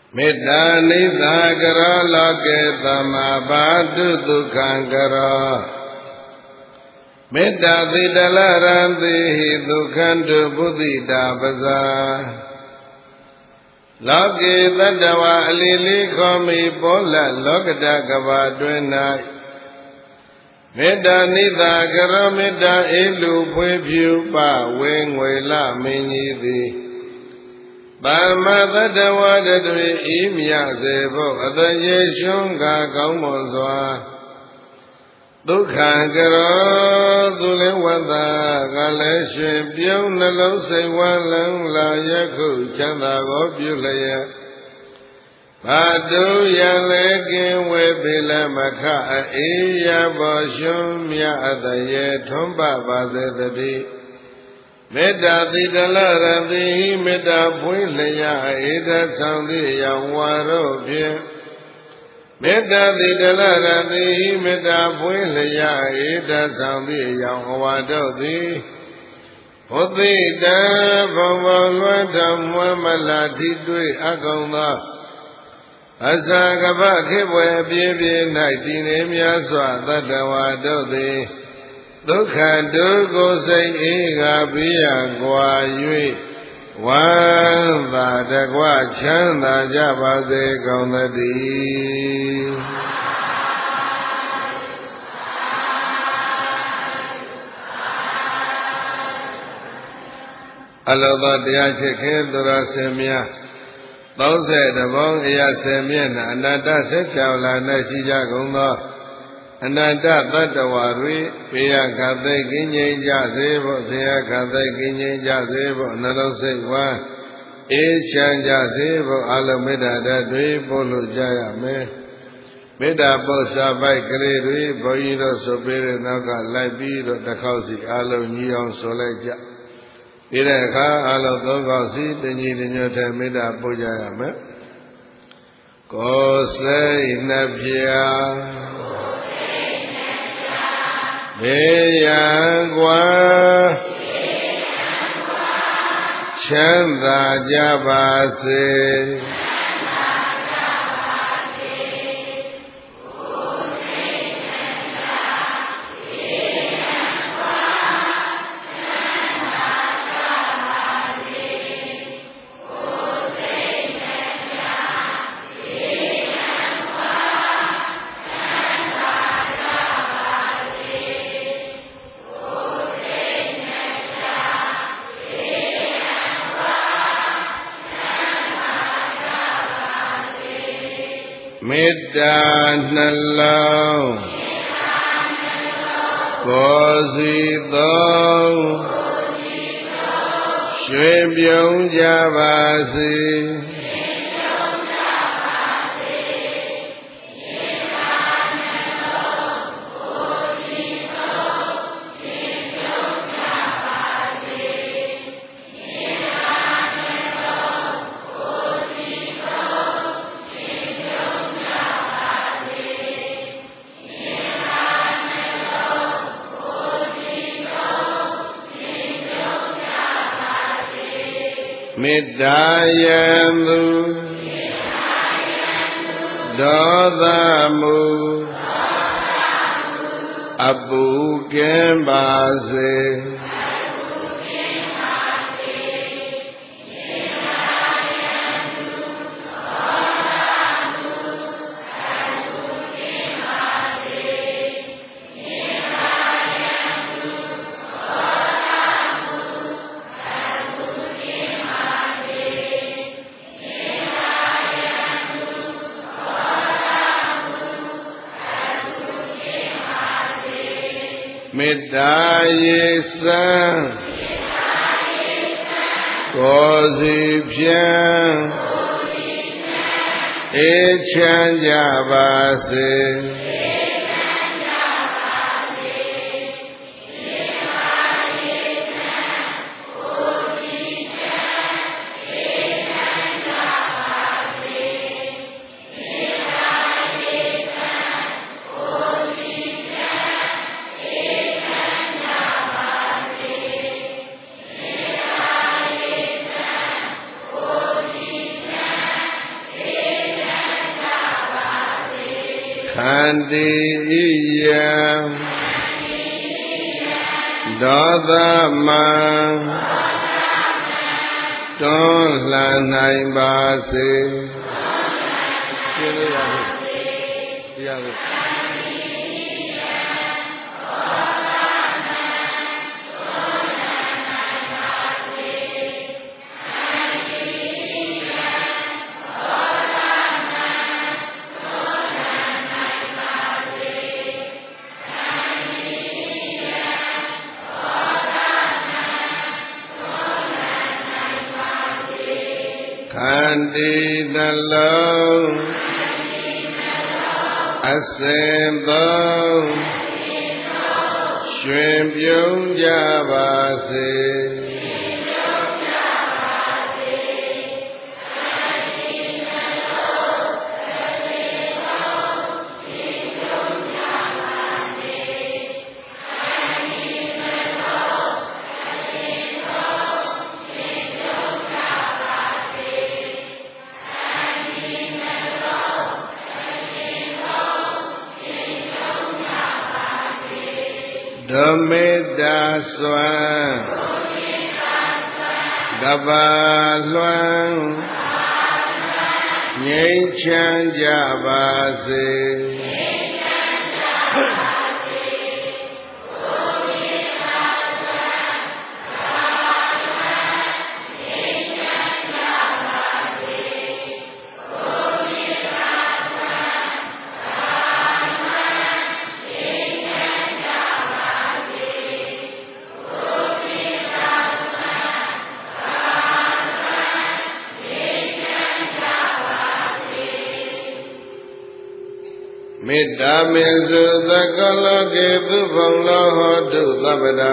မေတ္တာနိသကရောလောကေသမဘာတုဒုက္ခံကရောမေတ္တာသီတလရံတိဟိဒုက္ခံတုဘုဒ္ဓိတာပဇာလောကေတတ္တဝါအလီလီခောမိပေါ်လလောကတကဘာတွင်၌မေတ္တာနိသကရောမေတ္တာအေလူဖွေးဖြူပဝေငွေလမင်းကြီးသည်သမ္မာတတ္တဝါတတွေဤမြစေဖို့အတရေရှုံးကကောင်းမွန်စွာဒုက္ခကရောသူလည်းဝတ္တကလည်းရှင်ပြုံးနှလုံးစိတ်ဝမ်းလန်းလာယခုချမ်းသာကိုပြုလျက်ဘာတုယံလေကင်ဝေပိလမခအေးရဘောရှုံးမြအတရေထွန်းပပါစေတည်းမေတ္တာသီတလရတိမေတ္တာဖွင့်လျက်ဧတဆောင်သည့်ရောင်ဝါတို့ဖြင့်မေတ္တာသီတလရတိမေတ္တာဖွင့်လျက်ဧတဆောင်သည့်ရောင်ဝါတို့သည်ဘုသိတံဘုံဘုံလွှမ်းတော်မွမ်းမလာထိတွေ့အကုန်သောအစကပခေဘွယ်ပြည့်ပြည့်၌တည်နေမြတ်စွာတတ္တဝါတို့သည်ဒုက္ခဒုက္ခစိတ်အေးကပြီးရကွာ၍ဝမ်းသာတကွချမ်းသာကြပါစေကုန်သတည်းအလောသောတရားချစ်ခင်သူတော်စင်များ30ဘောင်းအရာ10မျက်နှာအနတ္တဆက်ချောလာ၌ရှိကြကုန်သောအနန္တသတ္တဝါတွေပေယခသိကင်းငြိမ်းကြစေဖို့ဆေယခသိကင်းငြိမ်းကြစေဖို့နှလုံးစိတ်ဝမ်းအေးချမ်းကြစေဖို့အလုံးမေတ္တာဓာတ်တွေပို့လို့ကြရမယ်မေတ္တာပု္ပ္ပာပိုက်ကလေးတွေဘုန်းကြီးတို့ဆိုပေးတဲ့နောက်ကလိုက်ပြီးတော့တစ်ခေါက်စီအလုံးညီအောင်ဆိုလိုက်ကြပြီးတဲ့အခါအလုံး3ခေါက်စီတညီတညွတ်တဲ့မေတ္တာပို့ကြရမယ်ကိုယ်စိတ်နှပြဘေးရန်ကွာချမ်းသာကြပါစေမေတ္တာနှလုံးကိုယ်စီသုံးရွှေပြုံးကြပါစေမေတ္တာယံသူဒေါသမုအပုကင်းပါစေမေတ္တာရေစံကိုယ်စီဖြင့်အေးချမ်းကြပါစေန္တိဣယံဒေါသမံတွန်းလှန်နိုင်ပါစေပြည့်လို့ရပြီတရားလို့ခန္တီနှလုံးအစဉ်သုံးရွှင်ပြုံးကြပါစေဓမေတ္တာစွမ်းကဘာလွှမ်းငြိမ်းချမ်းကြပါစေမေတ္တာမေစုသကလောကေသူဘုံလောဟောတုသဗ္ဗတာ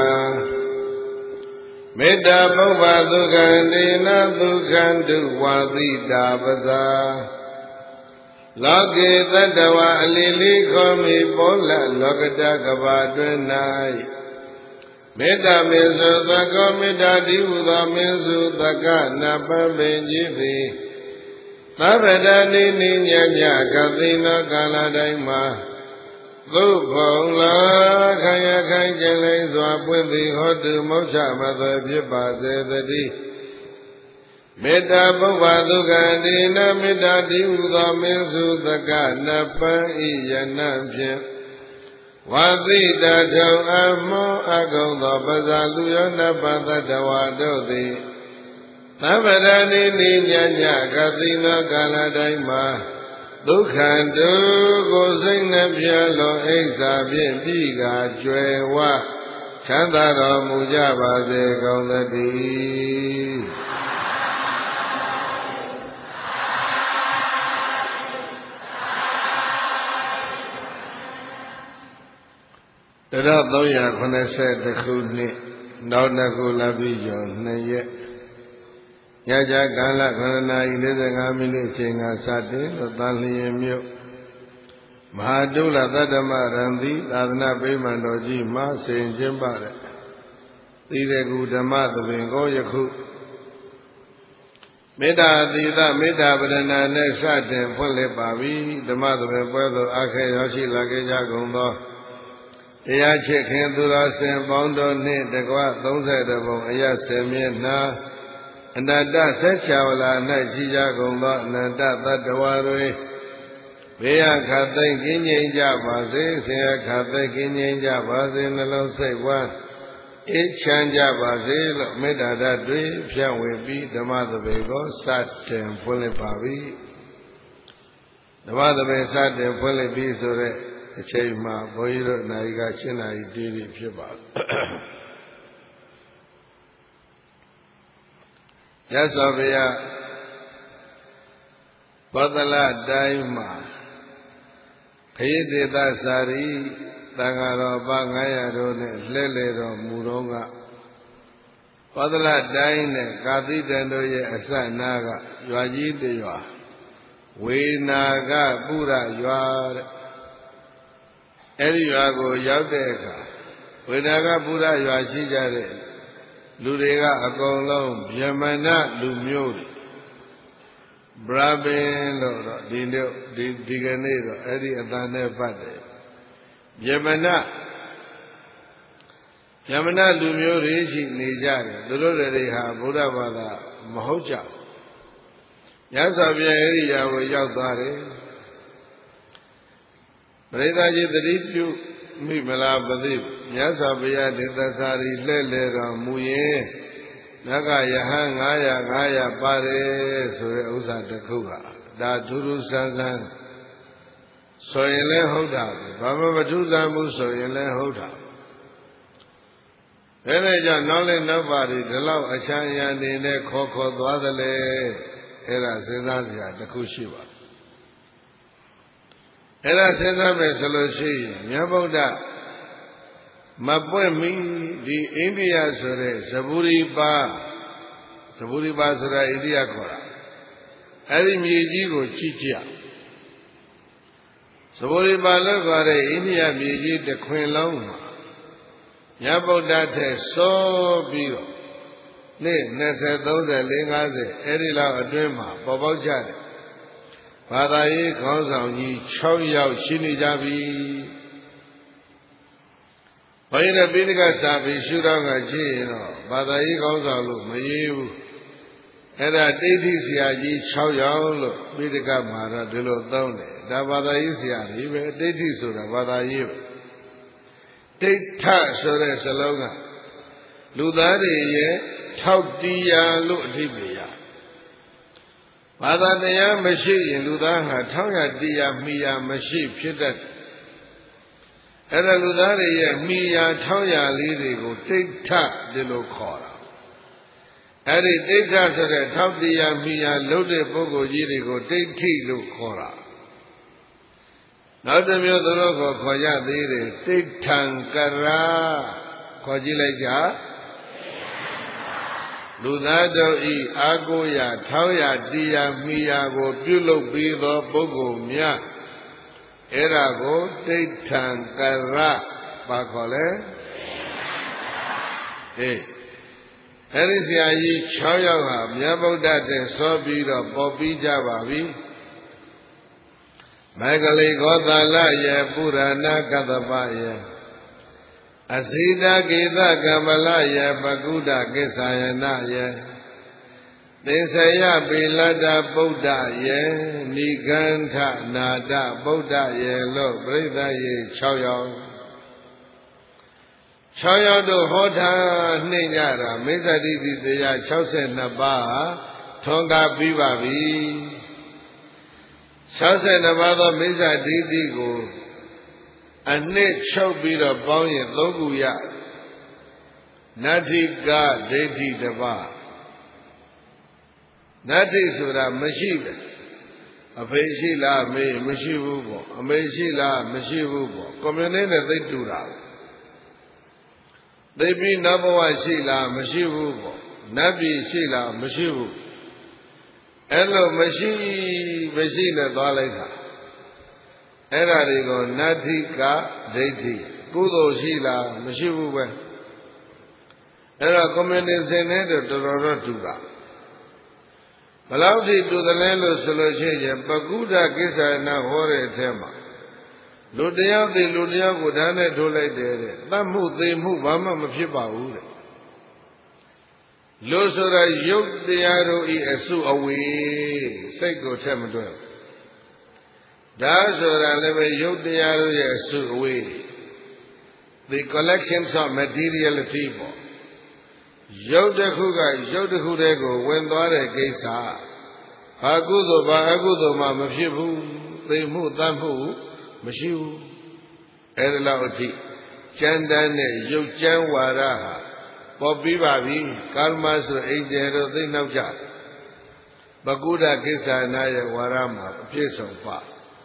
မေတ္တာပုဗ္ဗဒုက္ခဒေနဒုက္ခတုဝါသီတာပဇာလောကေသတ္တဝါအလီလီခောမိပောလလောကတကဘာတွင်၌မေတ္တာမေစုသကောမေတ္တာတိဟုသောမေစုသကနာပပင်ကြီးသည်သဗ္ဗတနိနိညညကသိနောကာလတိုင်းမှာသုဘုံလာခယခိုင်ကျင်လိမ့်စွာပွင့်သည်ဟောတုမောက္ခမသွေဖြစ်ပါစေတည်းမေတ္တာပုဗ္ဗဒုက္ခဒေနမေတ္တာတိဟုသောမင်းစုသကနပံဤယနံဖြင့်ဝါသီတထုံအမောအကုံသောပဇာလူယောနပသတ္တဝါတို့သည်သဗ္ဗရဏိနိညညကသိသောကာလတိုင်းမှာဒုက္ခတုကိုစိတ်နှပြလောအိစ္ဆာဖြင့်ပြီးကကျွယ်ဝချမ်းသာတော်မူကြပါစေကုန်သတည်း1380ခုနှစ်နောက်တစ်ခုလပြည့်ကျော်2ရက်ညကြကာလ9နာရီ45မိနစ်အချိန်ကစတင်လို့သံလျင်မြို့မဟာတုလသတ္တမရံတိသာသနာ့ဗိမာန်တော်ကြီးမှာဆင်ကျင်းပတဲ့သီရကုဓမ္မသဘင်ကိုယခုမေတ္တာသီသမေတ္တာပရဏာနဲ့စတင်ဖွင့်လှစ်ပါပြီဓမ္မသဘင်ပွဲသို့အခက်ရောက်ရှိလာခဲ့ကြကုန်သောတရားချစ်ခင်သူတော်စင်ပေါင်းတို့နှင့်တကွ30ပုံအရ10မျက်နှာအနတ္တဆက်ချဝလာ၌ရှိကြကုန်သောအနတ္တသတ္တဝါတွေဘေးရခတ်သိမ့်ကင်းငြိမ်ကြပါစေဆင်းရဲခတ်သိမ့်ကင်းငြိမ်ကြပါစေနှလုံးစိတ်ဝမ်းအေးချမ်းကြပါစေလို့မေတ္တာဓာတ်တွေဖြန့်ဝေပြီးဓမ္မသဘင်ကိုစတင်ဖွင့်လှစ်ပါပြီဓမ္မသဘင်စတင်ဖွင့်လှစ်ပြီးဆိုတဲ့အချိန်မှာဘုန်းကြီးတို့နိုင်က7နာရီတီးပြီးဖြစ်ပါတယ်ရသော်ဗျာဘောဓလတိုင်းမှာခရစ်တေသစာရီတန်ဃာတော်ပါ900တို့နဲ့လှည့်လည်တော်မူတော့ကဘောဓလတိုင်းနဲ့ကာသီတန်တို့ရဲ့အစနာကရွာကြီးတရွာဝေနာကပုရရွာတဲ့အဲဒီရွာကိုရောက်တဲ့အခါဝေနာကပုရရွာရှိကြတဲ့လူတွေကအကုန်လုံးဗြဟ္မဏလူမျိုးတွေ Brabin lo di ganero edi adane pate Yamana lumyo rishi nijare durore ha Buddha Bada Mahoja Yasabya edi yawoရောက်သွားတယ်ပရိသတ်ကြီးသတိပြုမိမလားမသိမြတ်စွာဘုရားဒေသစာရီလှဲ့လေတော်မူရင်နဂယဟန်900ပါတယ်ဆိုတဲ့ဥစ္စာတစ်ခုဟာဒါထူးထူးဆန်းဆန်းဆိုရင်လည်းဟုတ်တာဘာမှမထူးဆန်းဘူးဆိုရင်လည်းဟုတ်တာအဲဒါကြောင့်နောက်လည်းနောက်ပါဒီလောက်အချမ်းအရံနေနဲ့ခေါ်သွားသလဲအဲ့ဒါစဉ်းစားစရာတစ်ခုရှိပါအဲ့ဒါစဉ်းစားမယ်ဆိုလို့ရှိရင်မြတ်ဗုဒ္ဓမပွင့်မီဒီအိန္ဒိယဆိုတဲ့ဇဗုရိပါဆိုတာအိန္ဒိယခေါ်တာအဲ့ဒီမြေကြီးကိုကြည့်ကြဇဗုရိပါလို့ခေါ်တဲ့အိန္ဒိယမြေကြီးတစ်ခွင်လုံးမှာမြတ်ဗုဒ္ဓထက်စောပြီးတော့နေ့20 30 50အဲ့ဒီလောက်အတွင်းမှာပေါ်ပေါက်ကြတယ်ဘာသာရေးခေါင်းဆောင်ကြီး6ယောက်ရှိနေကြပြီဘုရားပိဋကစာပေရှုတော့ကကြည့်ရင်တော့ဘာသာရေးခေါင်းဆောင်လို့မရေးဘူးအဲ့ဒါဒိဋ္ဌိဆရာကြီး6ယောက်လို့ပိဋကမှာတော့ဒီလိုသုံးတယ်ဒါဘာသာရေးဆရာကြီးပဲဒိဋ္ဌိဆိုတာဘာသာရေးပဲဒိဋ္ဌဆိုတဲ့စလုံးကလူသားတွေရဲ့ထောက်တရားလို့အဓိပ္ပာယ်ရဘာသာတရားမရှိရင်လူသားဟာထောက်ရတရားမိယာမရှိဖြစ်တတ်အဲ့ဒါလူသားတွေရဲ့မိယာထောက်ရလေးတွေကိုဒိဋ္ဌဒီလိုခေါ်တာအဲ့ဒီဒိဋ္ဌဆိုတဲ့ထောက်တရားမိယာလုပ်တဲ့ပုဂ္ဂိုလ်ကြီးတွေကိုဒိဋ္ဌိလို့ခေါ်တာနောက်တစ်မျိုးသူတို့ကိုခေါ်ကြသေးတယ်ဒိဋ္ဌံကရာခေါ်ကြည့်လိုက်ကြလူသားတို့ဤအာကိုရထောက်ရတရားမိယာကိုပြုလုပ်ပြီးသောပုဂ္ဂိုလ်များအဲ့ဒါကိုဒိဋ္ဌံကရဘာခေါ်လဲအဲ့ဒီဆရာကြီး6ယောက်ဟာမြတ်ဗုဒ္ဓတဲ့စောပြီးတော့ပေါ်ပြီးကြပါပြီမေဂလိဂောသလယေပုရဏကတ္တပယေအဇိတကေသကမလယေပကုဒကိစ္ဆာယနယေသင်္ဆယပိလတ္တဗုဒ္ဓယေနိဂန္ဓနာတဗုဒ္ဓယေလို့ပြိဿယေ6ယောက်6ယောက်တို့ဟောထားနှိမ့်ကြတာမိစ္ဆတိတိတရား62ပါးထွန်းကားပြီးပါပြီ62ပါးသောမိစ္ဆတိတိကိုအနှစ်ချုပ်ပြီးတော့ပေါင်းရင်3ခုရနတ္ထိကဒိဋ္ဌိတပါးနတ္ထိဆိုတာမရှိပဲအဖေရှိလားအမေမရှိဘူးပေါ့အမေရှိလားမရှိဘူးပေါ့ကွန်မြူနစ်နဲ့သိတူတာသိပြီးနတ်ဘဝရှိလားမရှိဘူးပေါ့နတ်ပြည်ရှိလားမရှိဘူးအဲ့လိုမရှိနဲ့သွားလိုက်တာအဲ့ဒါတွေကိုနတ္ထိကဒိဋ္ဌိကုသိုလ်ရှိလားမရှိဘူးပဲအဲ့တော့ကွန်မြူနစ်နဲ့တော်တော်တူတာဘယ်လောက်ထိတူသလဲလို့ဆိုလို့ရှိရင်ပကုဒ္ဒကိစ္ဆာယနာဟောတဲ့အထက်မှာလူတယောက်သိလူတယောက်ကိုဓာတ်နဲ့ထိုးလိုက်တယ်တဲ့တတ်မှုသိမှုဘာမှမဖြစ်ပါဘူးတဲ့လို့ဆိုတာရုပ်တရားတို့ဤအစုအဝေးစိတ်ကိုထက်မတွက်ဒါဆိုတာလည်းပဲရုပ်တရားတို့ရဲ့အစုအဝေး the collections of materiality ပေါ့ရုပ်တစ်ခုကရုပ်တစ်ခုတည်းကိုဝင်သွားတဲ့ကိစ္စဘာကုသိုလ်ဘာအကုသိုလ်မှမဖြစ်ဘူးသိမှုတတ်မှုမရှိဘူးအဲ့ဒါလောက်အထိကျမ်းတမ်းတဲ့ရုပ်ကျမ်းဝါဒဟာပေါ်ပြီးပါပြီကာလမဆိုအိန္ဒိယတို့သိနောက်ကြပကုဒ္ဒကိစ္ဆာနာရဲ့ဝါဒမှာအပြည့်စုံပါ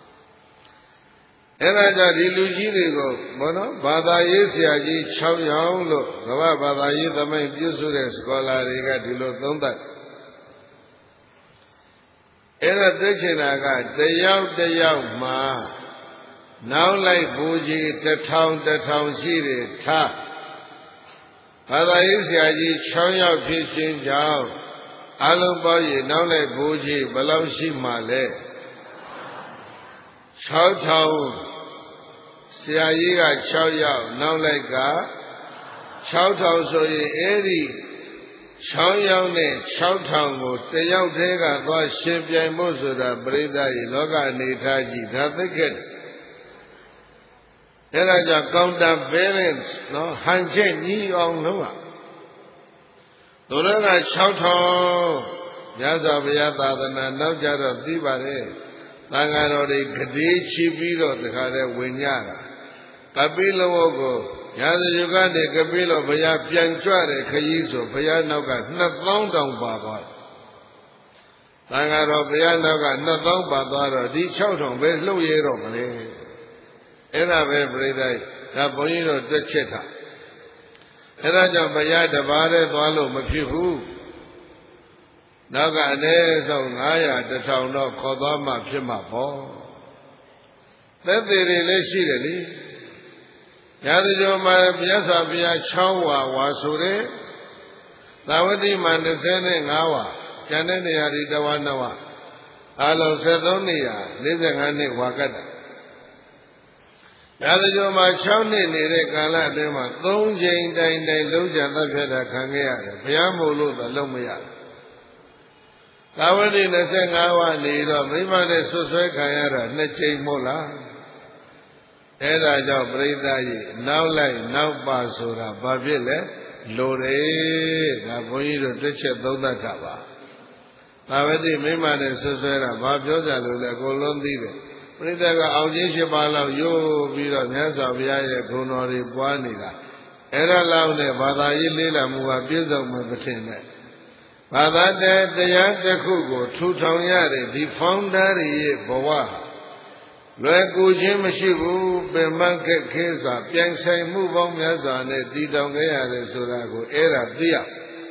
အဲ့ဒါကြောင့်ဒီလူကြီးတွေကိုဘောနော်ဘာသာရေးဆရာကြီး6ယောက်လို့ကမ္ဘာဘာသာရေးသမိုင်းပြုစုတဲ့စကောလာတွေကဒီလိုသုံးသပ်အဲ့ဒါသိချင်တာကတယောက်မှာနောက်လိုက်ဘူကြီး1000ရှိတယ်ထားဘာသာရေးဆရာကြီး6ယောက်ဖြစ်ခြင်းကြောင့်အလုံးပေါင်းရင်နောက်လိုက်ဘိုးကြီးဘယ်လောက်ရှိမှလဲ6000ဆရာကြီးက6ယောက်နောက်လိုက်က6000ဆိုရင်အဲ့ဒီ6ယောက်နဲ့6000ကိုတယောက်တည်းကသွားရှင်ပြိုင်ဖို့ဆိုတာပရိသတ်ကြီးလောကအနေထားကြီးဒါသိခဲ့တယ်အဲ့ဒါကြောင့် counter balance နော်ဟန်ချက်ညီအောင်လုပ်ရသူတို့က6000မြတ်စွာဘုရားသာသနာနောက်ကြတော့ပြီးပါတယ်သံဃာတော်တွေဂတိချီပြီးတော့တခါတည်းဝင်ကြတာကပိလဝတ်ကိုရာဇယုကနေကပိလဘုရားပြန်ကြွတဲ့ခရီးဆိုဘုရားနောက်က2000တောင်ပါသွားတယ်သံဃာတော်ဘုရားနောက်က2000ပါသွားတော့ဒီ6000ပဲလှုပ်ရဲတော့မလဲအဲ့ဒါပဲပြိဿဒါဘုန်းကြီးတို့တွက်ချက်တာအဲ့ဒါကြောင့်ဘုရားတပါးတည်းသွားလို့မဖြစ်ဘူးနောက်ကအနည်းဆုံး900 1000တော့ခေါ်သွားမှဖြစ်မှာပေါ့သက်သေတွေလည်းရှိတယ်လေရာဇဂျောမှာမြတ်စွာဘုရား6ဝါဆိုတဲ့သာဝတိမှာ25ဝါကျန်တဲ့နေရာတွေတဝါ2ဝါအလုံး73နေရာ45နှစ်ဝါကတ်တာရာဇဂျောမှာ6နှစ်နေတဲ့ကာလအတွင်းမှာ3ချိန်တိုင်လုံးချသတ်ဖြတ်တာခံခဲ့ရတယ်ဘုရားမို့လို့သာလုံးမရဘူးသာဝတိ25ဝါနေတော့မိမနဲ့ဆွဆွဲခံရတာ2ချိန်မို့လားအဲ့ဒါကြောင့်ပြိဿကြီးနောက်လိုက်နောက်ပါဆိုတာဘာဖြစ်လဲလိုတယ်ဒါဘုန်းကြီးတို့တစ်ချက်သုံးသပ်တာပါသာဝတိမိမနဲ့ဆွဆွဲတာဘာပြောကြလို့လဲအကုန်လုံးသိတယ်ပြိဿကအောင်ချင်း7ပါးလောက်ယို့ပြီးတော့မြတ်စွာဘုရားရဲ့ဂုဏ်တော်တွေပွားနေတာအဲ့ဒါလောက်နဲ့ဘာသာရေးလေးလာမှုကပြည့်စုံမှမထင်နဲ့ဘာသာတရားတစ်ခုကိုထူထောင်ရတဲ့ဒီ founder ရဲ့ဘဝလွယ်ကူခြင်းမရှိဘူးပင်မခက်ခဲစွာပြိုင်ဆိုင်မှုပေါင်းများစွာနဲ့တည်ထောင်ခဲ့ရတယ်ဆိုတာကိုအဲ့ဒါသိရ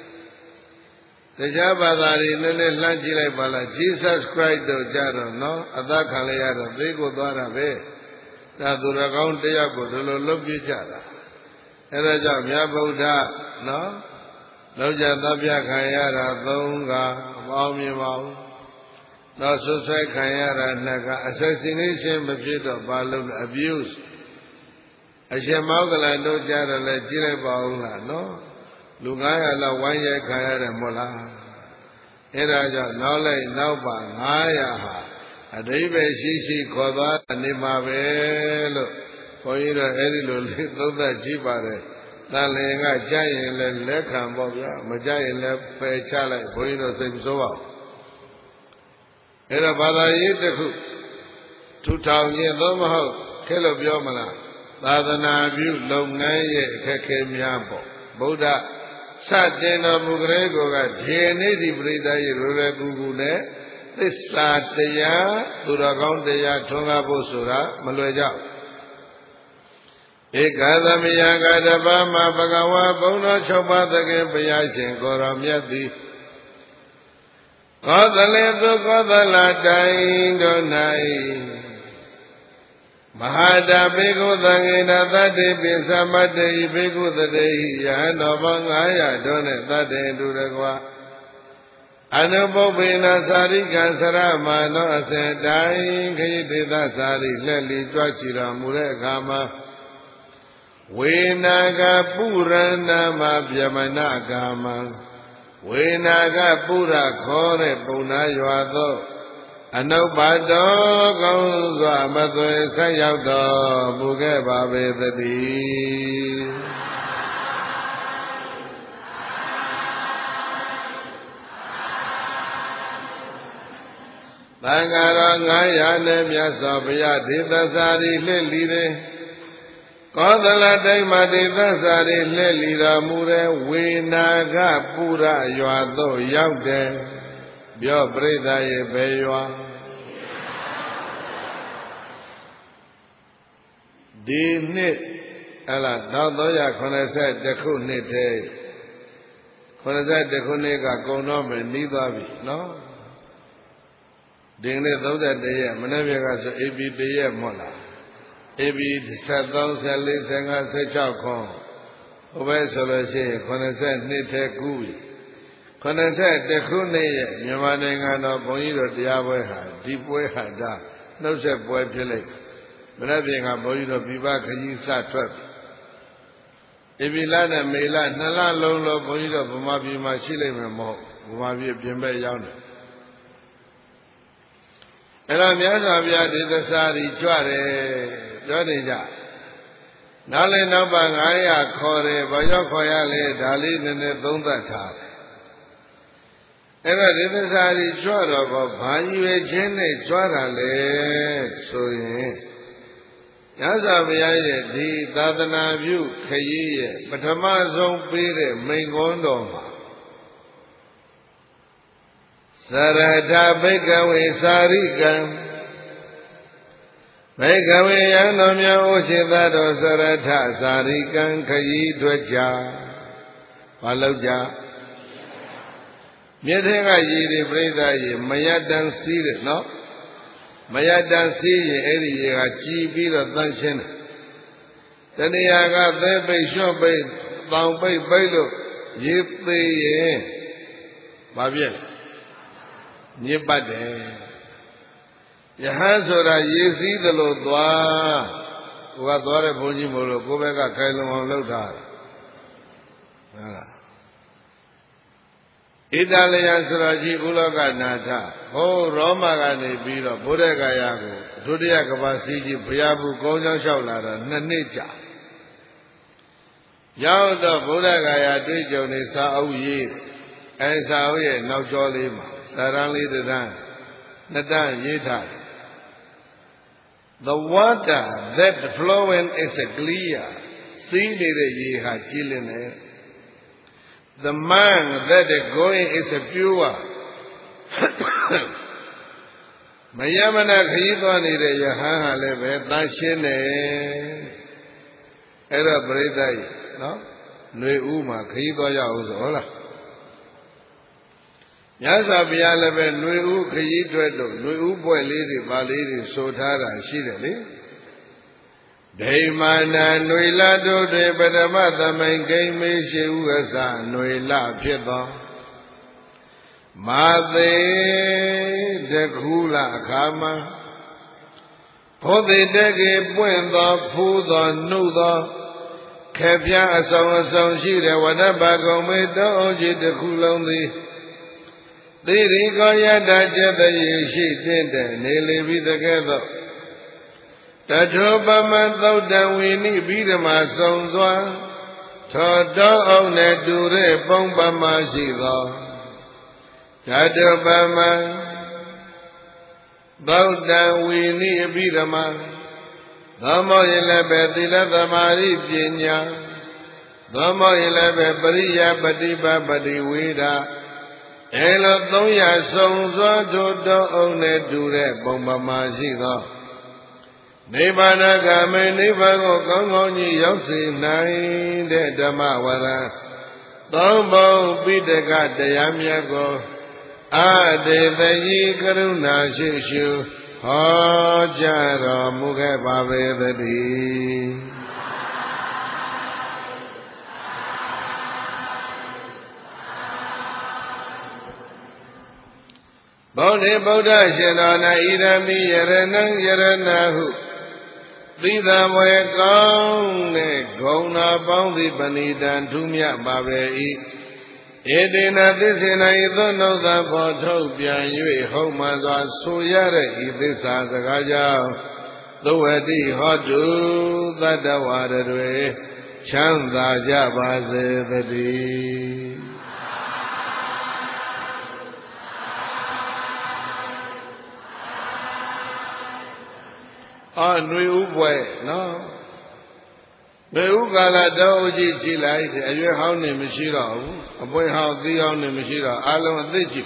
တရားဘာသာတွေနည်းနည်းလှမ်းကြည့်လိုက်ပါလား Jesus Christ တို့ကြတော့နော်အသက်ခံလိုက်ရတော့သိကိုသွားတာပဲဒါသူရကောင်းတယောက်ကိုဒီလိုလုပ်ပြကြတာအဲ့ဒါကြောင့်မြတ်ဗုဒ္ဓနော်လောက်ကြသဗျာခံရတာ3ကမအောင်မြင်ပါဘူးနောက်ဆွဆွဲခံရတာ2က assassination မဖြစ်တော့ဘာလို့လဲ abuse အရှင်မောဂလန်တို့ကြတော့လဲကြည့်လိုက်ပါဦးလားနော်လူ900လောက်ဝိုင်းရိုက်ခံရတယ်မို့လားအဲ့ဒါကြောင့်နောက်လိုက်နောက်ပါ900ဟာအဓိပ္ပာယ်ရှိရှိခေါ်သွားနေမှာပဲလို့ဘုန်းကြီးတို့အဲ့ဒီလိုလေးသုံးသပ်ကြည့်ပါတယ်တန်လင်ကကြားရင်လည်းလက်ခံပေါ့ဗျာမကြားရင်လည်းပယ်ချလိုက်ဘုန်းကြီးတို့စိတ်မဆိုးပါဘူးအဲ့တော့ဘာသာရေးတစ်ခုထူထောင်ခြင်းသို့မဟုတ်ခဲလို့ပြောမလားသာသနာပြုလုပ်ငန်းရဲ့အခက်အခဲများပေါ့ဗုဒ္ဓစတင်တော်မူကြတဲ့ကောကဒီနေ့ဒီပရိသတ်ရဲ့ရရကူကူနဲ့သစ္စာတရားသူတော်ကောင်းတရားထွန်းကားဖို့ဆိုတာမလွယ်ကြဧကသမယကတပမဘဂဝါဘုံတော်6ပါးသခင်ဘုရားရှင်ကိုရောမြတ်သည်ကောသလေသုကောသလတိုင်တို့၌မဟာတာဘေကုသံဃေနသတ္တိပိသမတ္တိဘေကုသတေယဟန်တော်ပေါင်း900တို့နဲ့သတ္တေတူတကွာအနုပုပ္ပေနသာရိကံစရမနောအစေတိုင်ခရိတေသသာရိလက်လီကြွချီတော်မူတဲ့အခါမှာဝေနာကပုရဏမဗျမနကာမံဝေနာကပုရခေါ်တဲ့ပုံနာရွာသောအနုပတောကောင်းစွာမသွေဆက်ရောက်တော်မူခဲ့ပါပေသတည်းသံဃာတော်900နဲ့မြတ်စွာဘုရားဒေသစာရီလှည့်လီတဲ့ကောသလတိုင်းမှာဒေသစာရီလှည့်လီတော်မူတဲ့ဝေနာကပုရရွာသို့ရောက်တယ်ပြောပရိသတ်ရဲ့ဘယ်ရွာဒီနှစ်အဲ့လား1380ခုနှစ်တည်း81ခုနှစ်ကကုန်တော့မယ်နီးသွားပြီနော်ဒီနေ့31ရက်မနေ့ကဆို AB 1ရက်မဟုတ်လား AB 73 14 15 16ခွန်ဟိုဘက်ဆိုလို့ရှိရင်82ထဲကူးပြီ 80ခုနှစ်ရဲ့မြန်မာနိုင်ငံတော်ဘုန်းကြီးတို့တရားပွဲဟာဒီပွဲဟာဒါနှုတ်ဆက်ပွဲဖြစ်လိုက်မနေ့ပြင်ကဘုန်းကြီးတို့ပြပခကြီးစထွက်ဧပြီလနဲ့မေလ2လလုံးလို့ဘုန်းကြီးတို့ဗမာပြည်မှာရှိလိမ့်မယ်မဟုတ်ဗမာပြည်ပြင်ဘက်ရောက်တယ်အဲ့တော့မြတ်စွာဘုရားဒေသစာရီကြွတယ်ပြောနေကြနောက်လည်းနောက်ပါ900ခေါ်တယ်ဘာကြောင့်ခေါ်ရလဲဒါလေးနည်းနည်းသုံးသပ်ထားအဲ့တော့ဒေသစာရီကြွတော့ဘာရွေချင်းနဲ့ကြွတာလဲဆိုရင်မြတ်စွာဘုရားရဲ့ဒီသာသနာပြုခရီးရဲ့ပထမဆုံးပေးတဲ့မိန့်ခွန်းတော်မှာသရထဘိကဝေစာရိကံဘိကဝေယံတော်မြတ်ဥရှိသတော်သရထစာရိကံခရီးထွက်ကြဘာလောက်ကြမြစ်ထဲကရေတွေပြိဿရေမယတန်စီးတယ်နော်မယတန်စီးရင်အဲ့ဒီရေကကြည်ပြီးတော့တန့်ရှင်းတယ်တဏှာကသဲပိတ်လျှော့ပိတ်တောင်ပိတ်ပိတ်လို့ရေသေးရင်ဘာဖြစ်ညစ်ပတ်တယ်ယဟန်ဆိုတာရေစည်းသလိုသွားကိုကသွားတဲ့ဘုန်းကြီးမို့လို့ကိုယ့်ဘက်ကခိုင်လုံအောင်လုပ်တာဟုတ်လားဣတာလျံဆိုတာကြီးဥလောကနာထဟိုရောမကနေပြီးတော့ဗုဒ္ဓဂါယာကိုဒုတိယကမ္ဘာစီးကြီးဘုရားဘူးကောင်းချောင်းလျှောက်လာတာ2နှစ်ကြာရောက်တော့ဗုဒ္ဓဂါယာတွေ့ကြုံနေစာအုပ်ရေးအဲစာအုပ်ရဲ့နောက်ကျောလေးမှာစာရန်လေးတစ်တန်းနှစ်တန်းရေးထားတယ် The water that flowing is clear စီးနေတဲ့ရေဟာကြည်လင်တယ်The man that is going is pure မယမနာခရီးသွားနေတဲ့ယဟန်ဟာလည်းပဲတန်ရှင်းတယ်အဲ့တော့ပရိသတ်ကြီးနော်ຫນွေဥမှာခရီးသွားကြအောင်ဆိုဟုတ်လားမြတ်စွာဘုရားလည်းပဲຫນွေဥခရီးထွက်တော့ຫນွေဥပွဲလေးတွေပါလေးတွေဆိုထားတာရှိတယ်လေဒိမာနာຫນွေလတို့တွင်ပထမသမိုင်ကိမေရှိဥအစຫນွေလဖြစ်သောမာသေးတခုလအခါမှာဘောတိတကေပွင့်သောဖူးသောနှုတ်သောခေပြအဆောင်အဆောင်ရှိတဲ့ဝနဘကုံမေတောအုပ်ကြီးတစ်ခုလုံးသည်သီရိကောယတကျက်တရေရှိတဲ့နေလေပြီးတကဲ့သို့တထောပမသုတ်တံဝိနိပြီးဓမ္မဆုံးသွားထောတောအောင်နဲ့တူတဲ့ပုံပမရှိသောတထောပမသုတ်တံဝိနိပြီးဓမ္မသောမောရင်လည်းပဲသီလသမာဓိပညာသောမောရင်လည်းပဲပရိယပฏิပတ်ပတိဝေဒအဲလို300စုံစွာတို့တောအောင်နဲ့တူတဲ့ပုံပမာရှိသောနိဗ္ဗာန်ဂမေနိဗ္ဗာန်ကိုကောင်းကောင်းကြီးရောက်စေနိုင်တဲ့ဓမ္မဝရသုံးပုံပိဋကတရားမြတ်ကိုအာတေတယိကရုဏာရှိရှုဟောကြားတော်မူခဲ့ပါပေသတည်းဗုဒ္ဓဗုဒ္ဓရှင်တော်၌ဣရမိယရဏံယရဏဟုသီသမွေကောင်းတဲ့ဂုဏ်နာပေါင်းသည်ပဏိတံထူးမြတ်ပါပဲ၏ဧတေနသစ္စေနဤသို့နှုတ်သာဖော်ထုတ်ပြန်၍ဟုတ်မှန်စွာဆိုရတဲ့ဤသစ္စာစကားကြောင့်သုဝတိဟောတုသတ္တဝါတွေချမ်းသာကြပါစေတည်းຫນွေဥပွဲနော်ຫນွေဥကာလတောအကြီးကြည့်လိုက်အရွယ်ဟောင်းနေမရှိတော့ဘူးအပွင့်ဟောင်းသီးဟောင်းနေမရှိတော့အလုံးအသစ်ကြည့်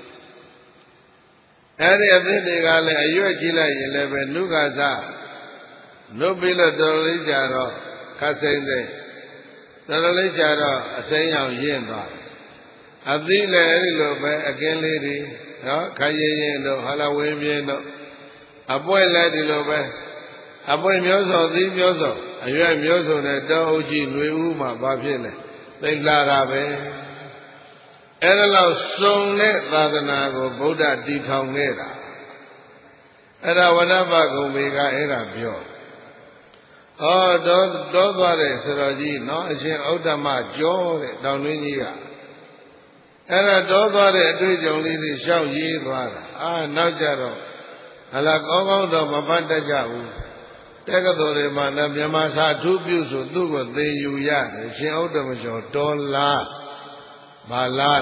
အဲ့ဒီအသစ်တွေကလည်းအရွယ်ကြည့်လိုက်ရင်လည်းပဲနုခါသနှုတ်ပြီးတော့တော်လေးကြတော့ခတ်စိမ့်တဲ့တော်လေးကြတော့အစိမ်းရောင်ရင့်သွားအသီးလည်းအဲ့ဒီလိုပဲအကင်းလေးတွေနော်ခရရင်ရင်တို့ဟာလာဝင်းပြင်းတို့အပွင့်လည်းဒီလိုပဲအပွင့်မျိုးစုံသီးမျိုးစုံအရွယ်မျိုးစုံနဲ့တောအုပ်ကြီးຫນွေဥမှာဘာဖြစ်လဲသိလာတာပဲအဲ့ဒါလောက်စုံတဲ့သာသနာကိုဗုဒ္ဓတည်ထောင်ခဲ့တာအဲ့ဒါဝနပဂုံမေကအဲ့ဒါပြောဟောတောသွားတဲ့ဆရာကြီးနော်အရှင်ဥဒ္ဓမကျော်တဲ့တောင်တွင်းကြီးကအဲ့ဒါတောသွားတဲ့အတွေ့အကြုံလေးတွေရှောက်ရေးသွားတာနောက်ကြတော့ဟလာကောင်းကောင်းတော့မပတ်တတ်ကြဘူးတက္ကသိုလ်တွေမှာမြန်မာစာအထူးပြုဆိုသူ့ကိုသင်ယူရတယ်ရှင်ဥဒ္ဓမကျော်တော်လားဘာလား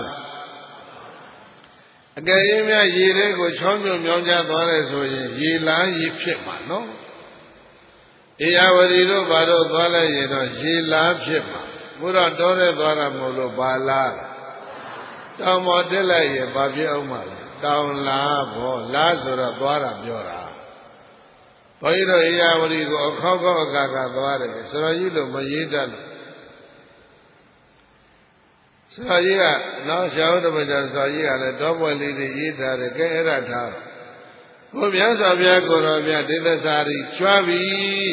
အကယ်၍များရေတွေကိုချောင်းမြုံမြောင်းကြသွားတယ်ဆိုရင်ရေလားရေဖြစ်မှာနော်ဧရာဝတီတို့ဘာတို့သွားလိုက်ရင်တော့ရေလားဖြစ်မှာဘုရားတော်တဲ့သွားတာမဟုတ်လို့ဘာလားတောင်ပေါ်တက်လိုက်ရင်ဘာဖြစ်အောင်မလဲတောင်လားဘောလားဆိုတော့သွားတာပြောတာဘုန်းကြီးတို့ဧရာဝတီကိုအခေါက်ခေါက်အခါခါသွားတယ်ဆိုတော့ကြီးလို့မရေးတတ်လို့ဆရာကြီးကနောက်ရှာဥဒ္ဓမကျဆရာကြီးကလည်းတောပွက်လေးတွေရေးထားတယ်ကဲအဲ့ဒါထားတော့ဘုရားစွာဘုရားကိုယ်တော်မြတ်ဒေသစာရီကျွမ်းပြီ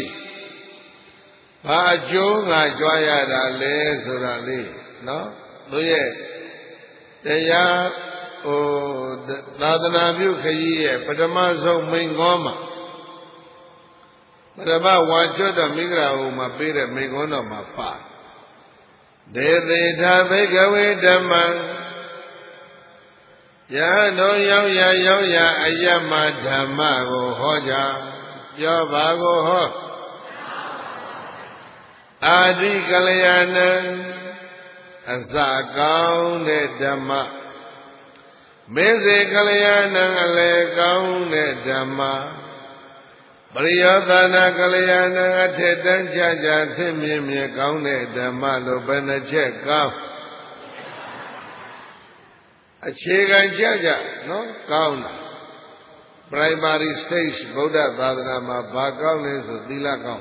ဘာအကျိုးငါကြွားရတာလဲဆိုတာလေးနော်သူရဲ့တရားသာသနာပြုခရီးရဲ့ပထမဆုံးမိန့်ခွန်းမှာပရမဝါကျွတ်တော်မိဂရာဟုမှာပေးတဲ့မိန့်ခွန်းတော်မှာပါဒေသေထာဘိကဝေဓမ္မံယဟန်ရောက်ရအယမဓမ္မကိုဟောကြပြောပါကိုဟောအာတိကလျာဏံအစကောင်းတဲ့ဓမ္မမေဇေကလျာဏံအလေကောင်းတဲ့ဓမ္မပရိယောသနာကလျာဏံအထက်တန်းကြကြဆင့်မြင်ကောင်းတဲ့ဓမ္မလို့ဘယ်နှချက်ကောင်းအခြေခံကြကြနော်ကောင်းတာ primary stage ဗုဒ္ဓသာသနာမှာဘာကောင်းလဲဆိုသီလကောင်း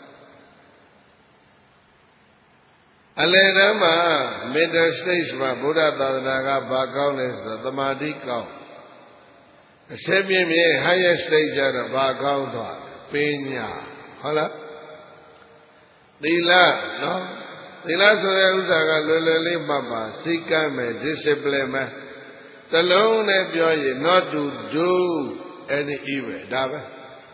အလယ်တန်းမှာ middle stage မှာဗုဒ္ဓသာသနာကဘာကောင်းလဲဆိုသမာဓိကောင်းအစပြင်း higher stage ကျတော့ဘာကောင်းသွားပညာဟုတ်လားသီလနော်သီလဆိုတဲ့ဥစ္စာကလွယ်လွယ်လေးမှတ်ပါစိတ်ကမ်းမယ် discipline မယ်တလုံးနဲ့ပြောရင် not to do any evil ဒါပဲ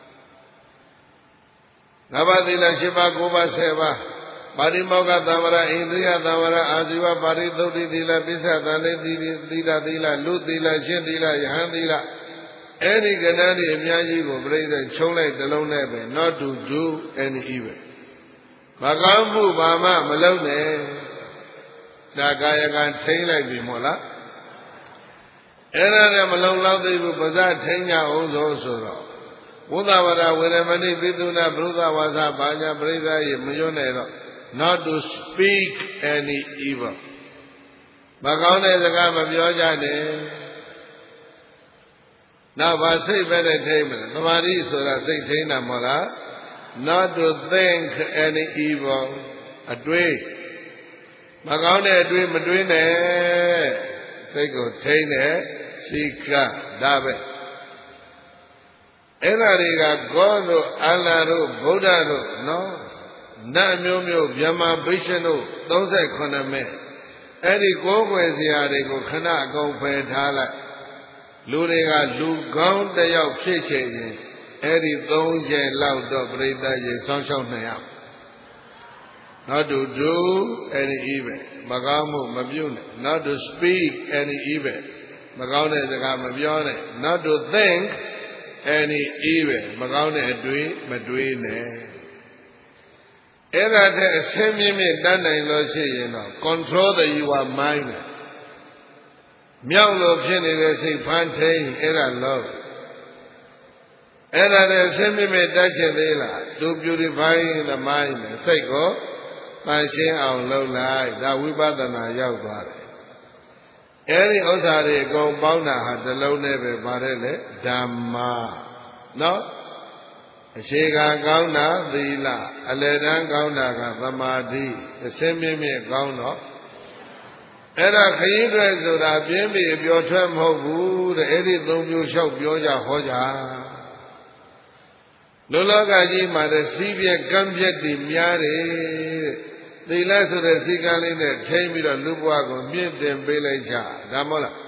ငါးပါးသီလ7ပါး9ပါး10ပါးပါရိမောက္ခသံဝရဣန္ဒြိယသံဝရအာဇီဝပါရိသုတ်တိသီလပိစ္ဆသန္တိသီလလူသီလရှင်းသီလယဟန်သီလအဲ့ဒီကဏ္ဍတွေအများကြီးကိုပြိဿချုံလိုက်တလုံးနဲ့ပဲ not to do any evil မကောင်းမှုဘာမှမလုပ်နဲ့ဒါကာယကံထိမ့်လိုက်ပြီမို့လားအဲ့ဒါနဲ့မလုံလောက်သေးဘူးပါဇာထိမ့်ကြအောင်ဆိုတော့ဝုဒ္ဓဝရဝေရမဏိပိသုနာဘုရားဝါစာဘာညာပြိဿရေမရွတ်နဲ့တော့ not to speak any evil မကောင်းတဲ့စကားမပြောကြနဲ့နောက်ပါစိတ်ပဲနဲ့ထိမ့်မယ်သမာဓိဆိုတာစိတ်ထိမ့်တာမဟုတ်လား not to think any evil အတွေးမကောင်းတဲ့အတွေးမတွေးနဲ့စိတ်ကိုထိမ့်တဲ့စိတ်ကဒါပဲအဲ့ဒါတွေကဂေါတို့အလ္လာတို့ဗုဒ္ဓတို့နော်နတ်မျိုးဗြဟ္မာဘိရှင်တို့38မဲ့အဲ့ဒီကိုးကွယ်စရာတွေကိုခဏအကုန်ဖယ်ထားလိုက်လူတွေကလူကောင်းတယောက်ဖြစ်ချင်ရင်အဲ့ဒီ3ချက်လောက်တော့ပြိတ္တရေဆောင်းရှောက်နိုင်အောင် not to do any evil မကောင်းမှုမပြုနဲ့ not to speak any evil မကောင်းတဲ့စကားမပြောနဲ့ not to think any evil မကောင်းတဲ့အတွေးမတွေးနဲ့အဲ့ဒါတဲ့အစင်းမြင့်တတ်နိုင်လို့ရှိရင်တော့ control your mind မြောက်လို့ဖြစ်နေတဲ့စိတ်ဖန်ထိန်အဲ့ဒါလို့အဲ့ဒါတဲ့အစင်းမြင့်တတ်ချင်သေးလား to purify the mind စိတ်ကိုပန်ရှင်းအောင်လုပ်လိုက်ဒါဝိပဿနာရောက်သွားတယ်အဲ့ဒီဥစ္စာတွေအကုန်ပေါင်းတာဟာတစ်လုံးနဲ့ပဲပါတယ်လေဓမ္မနော်အခြေခံကောင်းတာသီလအလယ်တန်းကောင်းတာကသမာဓိအစင်းမြင့်ကောင်းတော့အဲ့ဒါခရီးတွေဆိုတာပြင်းပြီးပြောထွက်မဟုတ်ဘူးတဲ့အဲ့ဒီသုံးမျိုးလျှောက်ပြောကြဟောကြလူလောကကြီးမှာတဲ့စီးပြက်ကံပြက်တွေများတယ်တသီလဆိုတဲ့စည်းကမ်းလေးနဲ့ထိမ့်ပြီးတော့လူဘဝကိုမြင့်တင်ပေးလိုက်ကြဒါမဟုတ်လား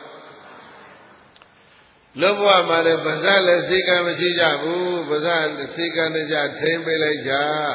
လူဘဝမှာလည်းပါဇက်လည်းစည်းကမ်းမရှိကြဘူးပါဇက်စည်းကမ်းတကြထိမ့်ပေးလိုက်ကြ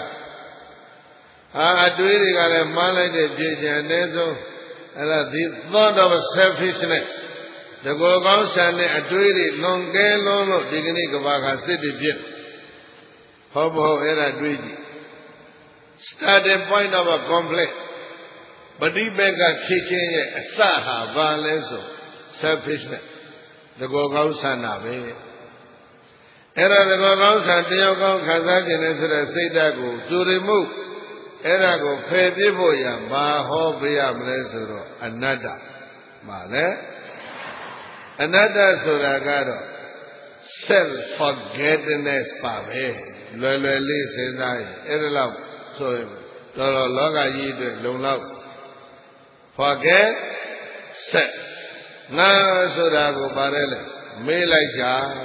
အတွေးတွေကလည်းမှားလိုက်တဲ့ပြည့်ချင်အနည်းဆုံးအဲ့ဒါ the thought of selfishness တကောကောင်းဆန်တဲ့အတွေးတွေလွန်ကဲလွန်းလို့ဒီကနေ့ကဘာခါစစ်တွေဖြစ်ဟုတ်မဟုတ်အဲ့ဒါတွေးကြည့် starting point of a conflict ပဋိပက္ခဖြစ်ခြင်းရဲ့အစဟာဘာလဲဆို selfishness တကောကောင်းဆန်တာပဲအဲ့ဒါတကောကောင်းဆန်တယောက်ကောင်းခံစားခြင်းနဲ့ဆိုတဲ့စိတ်ဓာတ်ကိုသူရိမှုအဲ့ဒါကိုဖယ်ပြဖို့ရဘာဟောပေးရမလဲဆိုတော့အနတ္တမှာလေအနတ္တဆိုတာကတော့ self forgetfulness ပါပဲလွယ်လွယ်လေးစဉ်းစားရင်အဲ့ဒါလောက်ဆိုရင်တော်တော်လောကကြီးအတွက်လုံလောက် forget self ငါဆိုတာကိုပါတယ်လေမေးလိုက်ကြ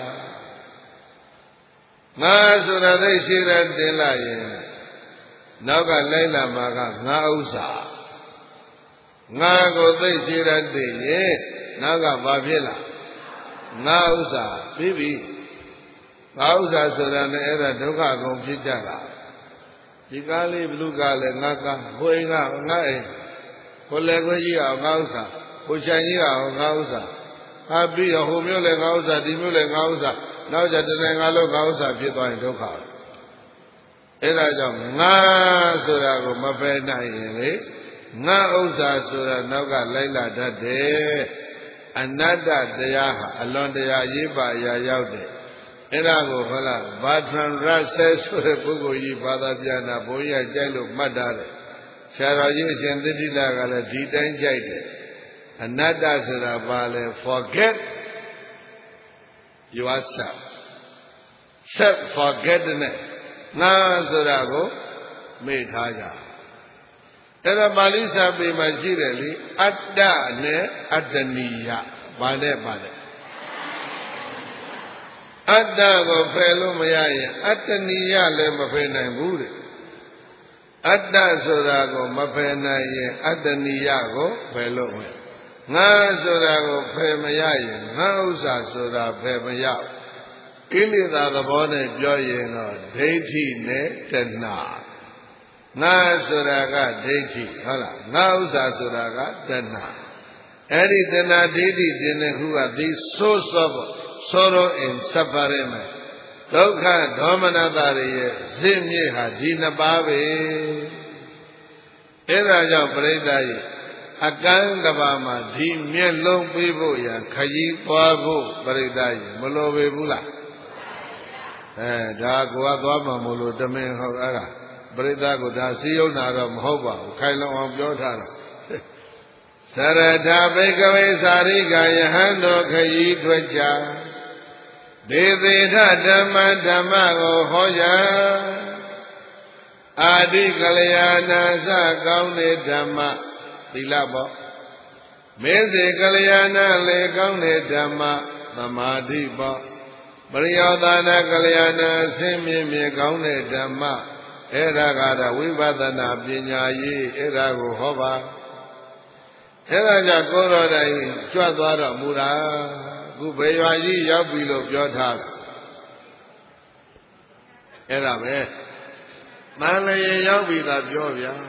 ငါဆိုတာသိရှိရတင်လာရင်နောက်ကလိုက်လာမှာကငါဥစ္စာငါကိုသိရှိရတဲ့ရင်နောက်ကဘာဖြစ်လာငါဥစ္စာပြီးပြီငါဥစ္စာဆိုတာနဲ့အဲ့ဒါဒုက္ခကုန်ဖြစ်ကြတာဒီကားလေးဘလူကလည်းငါကဟိုအိမ်ကငါအိမ်ဟိုလည်းခွေးကြီးကငါဥစ္စာဟိုဆိုင်ကြီးကငါဥစ္စာဟာပြီးဟိုမျိုးလည်းငါဥစ္စာဒီမျိုးလည်းငါဥစ္စာနောက်ကျတနေ့ငါလို့ငါဥစ္စာဖြစ်သွားရင်ဒုက္ခအဲ့ဒါကြောင့်ငါဆိုတာကိုမဖယ်နိုင်ရင်လေငါဥစ္စာဆိုတာနောက်ကလိုက်လာတတ်တယ်အနတ္တတရားဟာအလွန်တရာရေးပါရာရောက်တယ်အဲ့ဒါကိုဟုတ်လားဘာထန်ရဆဲဆိုတဲ့ပုဂ္ဂိုလ်ကြီးဘာသာပြန်တာဘုန်းကြီးကြိုက်လို့မှတ်ထားတယ်ဆရာတော်ကြီးအရှင်သတိလာကလည်းဒီတိုင်းကြိုက်တယ်အနတ္တဆိုတာဘာလဲ forget yourself self forgetfulness ငါဆိုတာကိုမေ့ထားကြအဲ့ဒါပါဠိစာပေမှာရှိတယ်လေအတ္တနဲ့အတ္တနိယဘာနဲ့ပါလဲအတ္တကိုဖယ်လို့မရရင်အတ္တနိယလည်းမဖယ်နိုင်ဘူးတဲ့အတ္တဆိုတာကိုမဖယ်နိုင်ရင်အတ္တနိယကိုဖယ်လို့မရငါဆိုတာကိုဖယ်မရရင်ငါဥစ္စာဆိုတာဖယ်မရကိလေသာသဘောနဲ့ပြောရင်တော့ဒိဋ္ဌိနဲ့တဏှာငါဆိုတာကဒိဋ္ဌိဟုတ်လားငါဥစ္စာဆိုတာကတဏှာအဲ့ဒီတဏှာဒိဋ္ဌိတင်တဲ့ခုက the source of sorrow and suffering ဒုက္ခဒေါမနတာရဲ့ဇင့်မြစ်ဟာဒီနှစ်ပါးပဲအဲ့ဒါကြောင့်ပြိဿရဲ့အကန့်ကဘာမှာဒီမျက်လုံးပေးဖို့ရခကြီးသွားဖို့ပြိဿရဲ့မလိုပေဘူးလားဒါကိုကသွားမှာမလို့တမင်ဟုတ်အဲ့ဒါပရိသတ်ကိုဒါစီယုံတာတော့မဟုတ်ပါဘူးခိုင်လုံအောင်ပြောထားတာသရထဘိကဝေသာရိကယဟန်တော်ခရီးထွက်ကြဒေသေထဓမ္မဓမ္မကိုဟောကြအာတိကလျာဏစကောင်းတဲ့ဓမ္မသီလပေါ့မင်းစေကလျာဏလေကောင်းတဲ့ဓမ္မသမာဓိပေါ့ပရိယောသနာကလျာဏအစင်းမြင့်မြင့်ကောင်းတဲ့ဓမ္မအဲ့ဒါကတော့ဝိပဿနာပညာရေးအဲ့ဒါကိုဟောပါအဲ့ဒါကြောင့်ကိုယ်တော်တိုင်ကြွသွားတော်မူတာခုဘယ်ရွာကြီးရောက်ပြီလို့ပြောထားတာအဲ့ဒါပဲမန္တလေးရောက်ပြီသာပြောဗျာ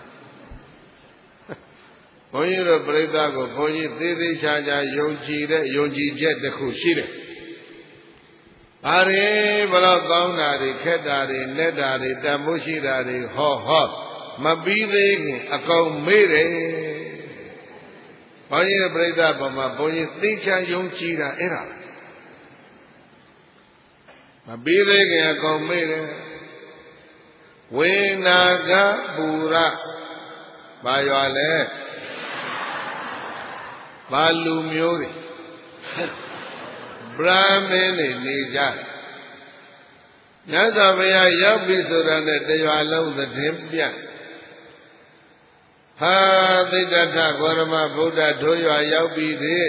ဘုန်းကြီးတို့ပြိဿကိုဘုန်းကြီးသေးသေးချာချာယုံကြည်တဲ့ယုံကြည်ချက်တစ်ခုရှိတယ်ဘာတွေဘလို့ကောင်းတာတွေခက်တာတွေလက်တာတွေတမိုးရှိတာတွေဟောမပြီးသေးခင်အကုန်မေ့တယ်ဘုန်းကြီးပြိဿဘုံမှာဘုန်းကြီးသိချာယုံကြည်တာအဲ့ဒါမပြီးသေးခင်အကုန်မေ့တယ်ဝေနာကပူရဘာရွာလဲဘာလူမျိုးတွေဗြဟ္မင်းတွေနေကြတယ်မြတ်စွာဘုရားရောက်ပြီဆိုတာနဲ့တရွာလုံးသတင်းပြတ်ဟာသိတ္တထဂေါရမဗုဒ္ဓတို့ရွာရောက်ပြီတဲ့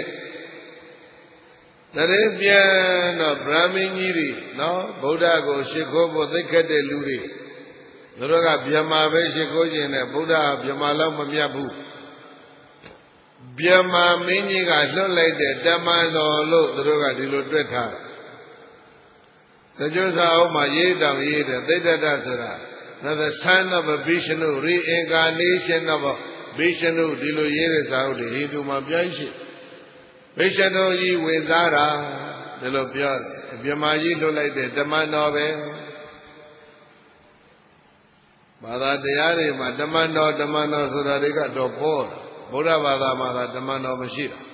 သတင်းပြန်တော့ဗြဟ္မင်းကြီးတွေနော်ဗုဒ္ဓကိုရှ िख ိုးဖို့သိခက်တဲ့လူတွေသူတို့ကဗြဟ္မာပဲရှိခိုးခြင်းနဲ့ဗုဒ္ဓဗြဟ္မာလောက်မမြတ်ဘူးဗြဟ္မာမင်းကြီးကလွတ်လိုက်တဲ့တမန်တော်လို့သူတို့ကဒီလိုတွက်ထားတယ်သကျွစာအုပ်မှာရေးတောင်ရေးတယ်သိတ္တတဆိုတာ the son of Vishnu reincarnation of Vishnu ဒီလိုရေးတဲ့စာအုပ်တွေဟိန္ဒူမှာပြိုင်ရှိဗိရှဏုကြီးဝင်စားတာဒီလိုပြောတယ်ဗြဟ္မာကြီးလွတ်လိုက်တဲ့တမန်တော်ပဲဘာသာတရားတွေမှာတမန်တော်ဆိုတာတွေကတော့ပေါ်တာဗုဒ္ဓဘာသာမှာတမန်တော်မရှိတာ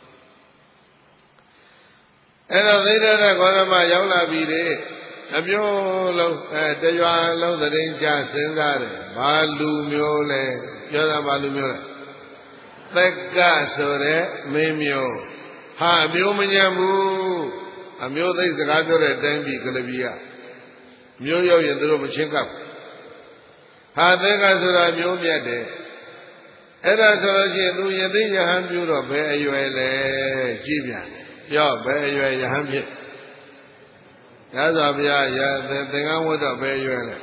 အဲ့တော့သိတဲ့ကောရမရောက်လာပြီတဲ့အမျိုးလုံးတရွာလုံးသတင်းကြစဉ်းစားတယ်ဘာလူမျိုးလဲပြောတာဘာလူမျိုးလဲသက်ကဆိုတဲ့မင်းမျိုးဟာအမျိုးမညံ့ဘူးအမျိုးသိစကားပြောတဲ့တိုင်းပြည်ကလပီကအမျိုးရောက်ရင်သူတို့မချင်းကပ်ဟာသက်ကဆိုတာမျိုးမြတ်တယ်အဲ့ဒါဆိုလို့ရှိရင်သူယသိယဟန်ပြုတော့ဘယ်အရွယ်လဲကြည့်ပြန်ပြောဘယ်အရွယ်ယဟန်ဖြစ်ရသော်ဘုရားရသင်္ကန်းဝတ်တော့ဘယ်အရွယ်လဲ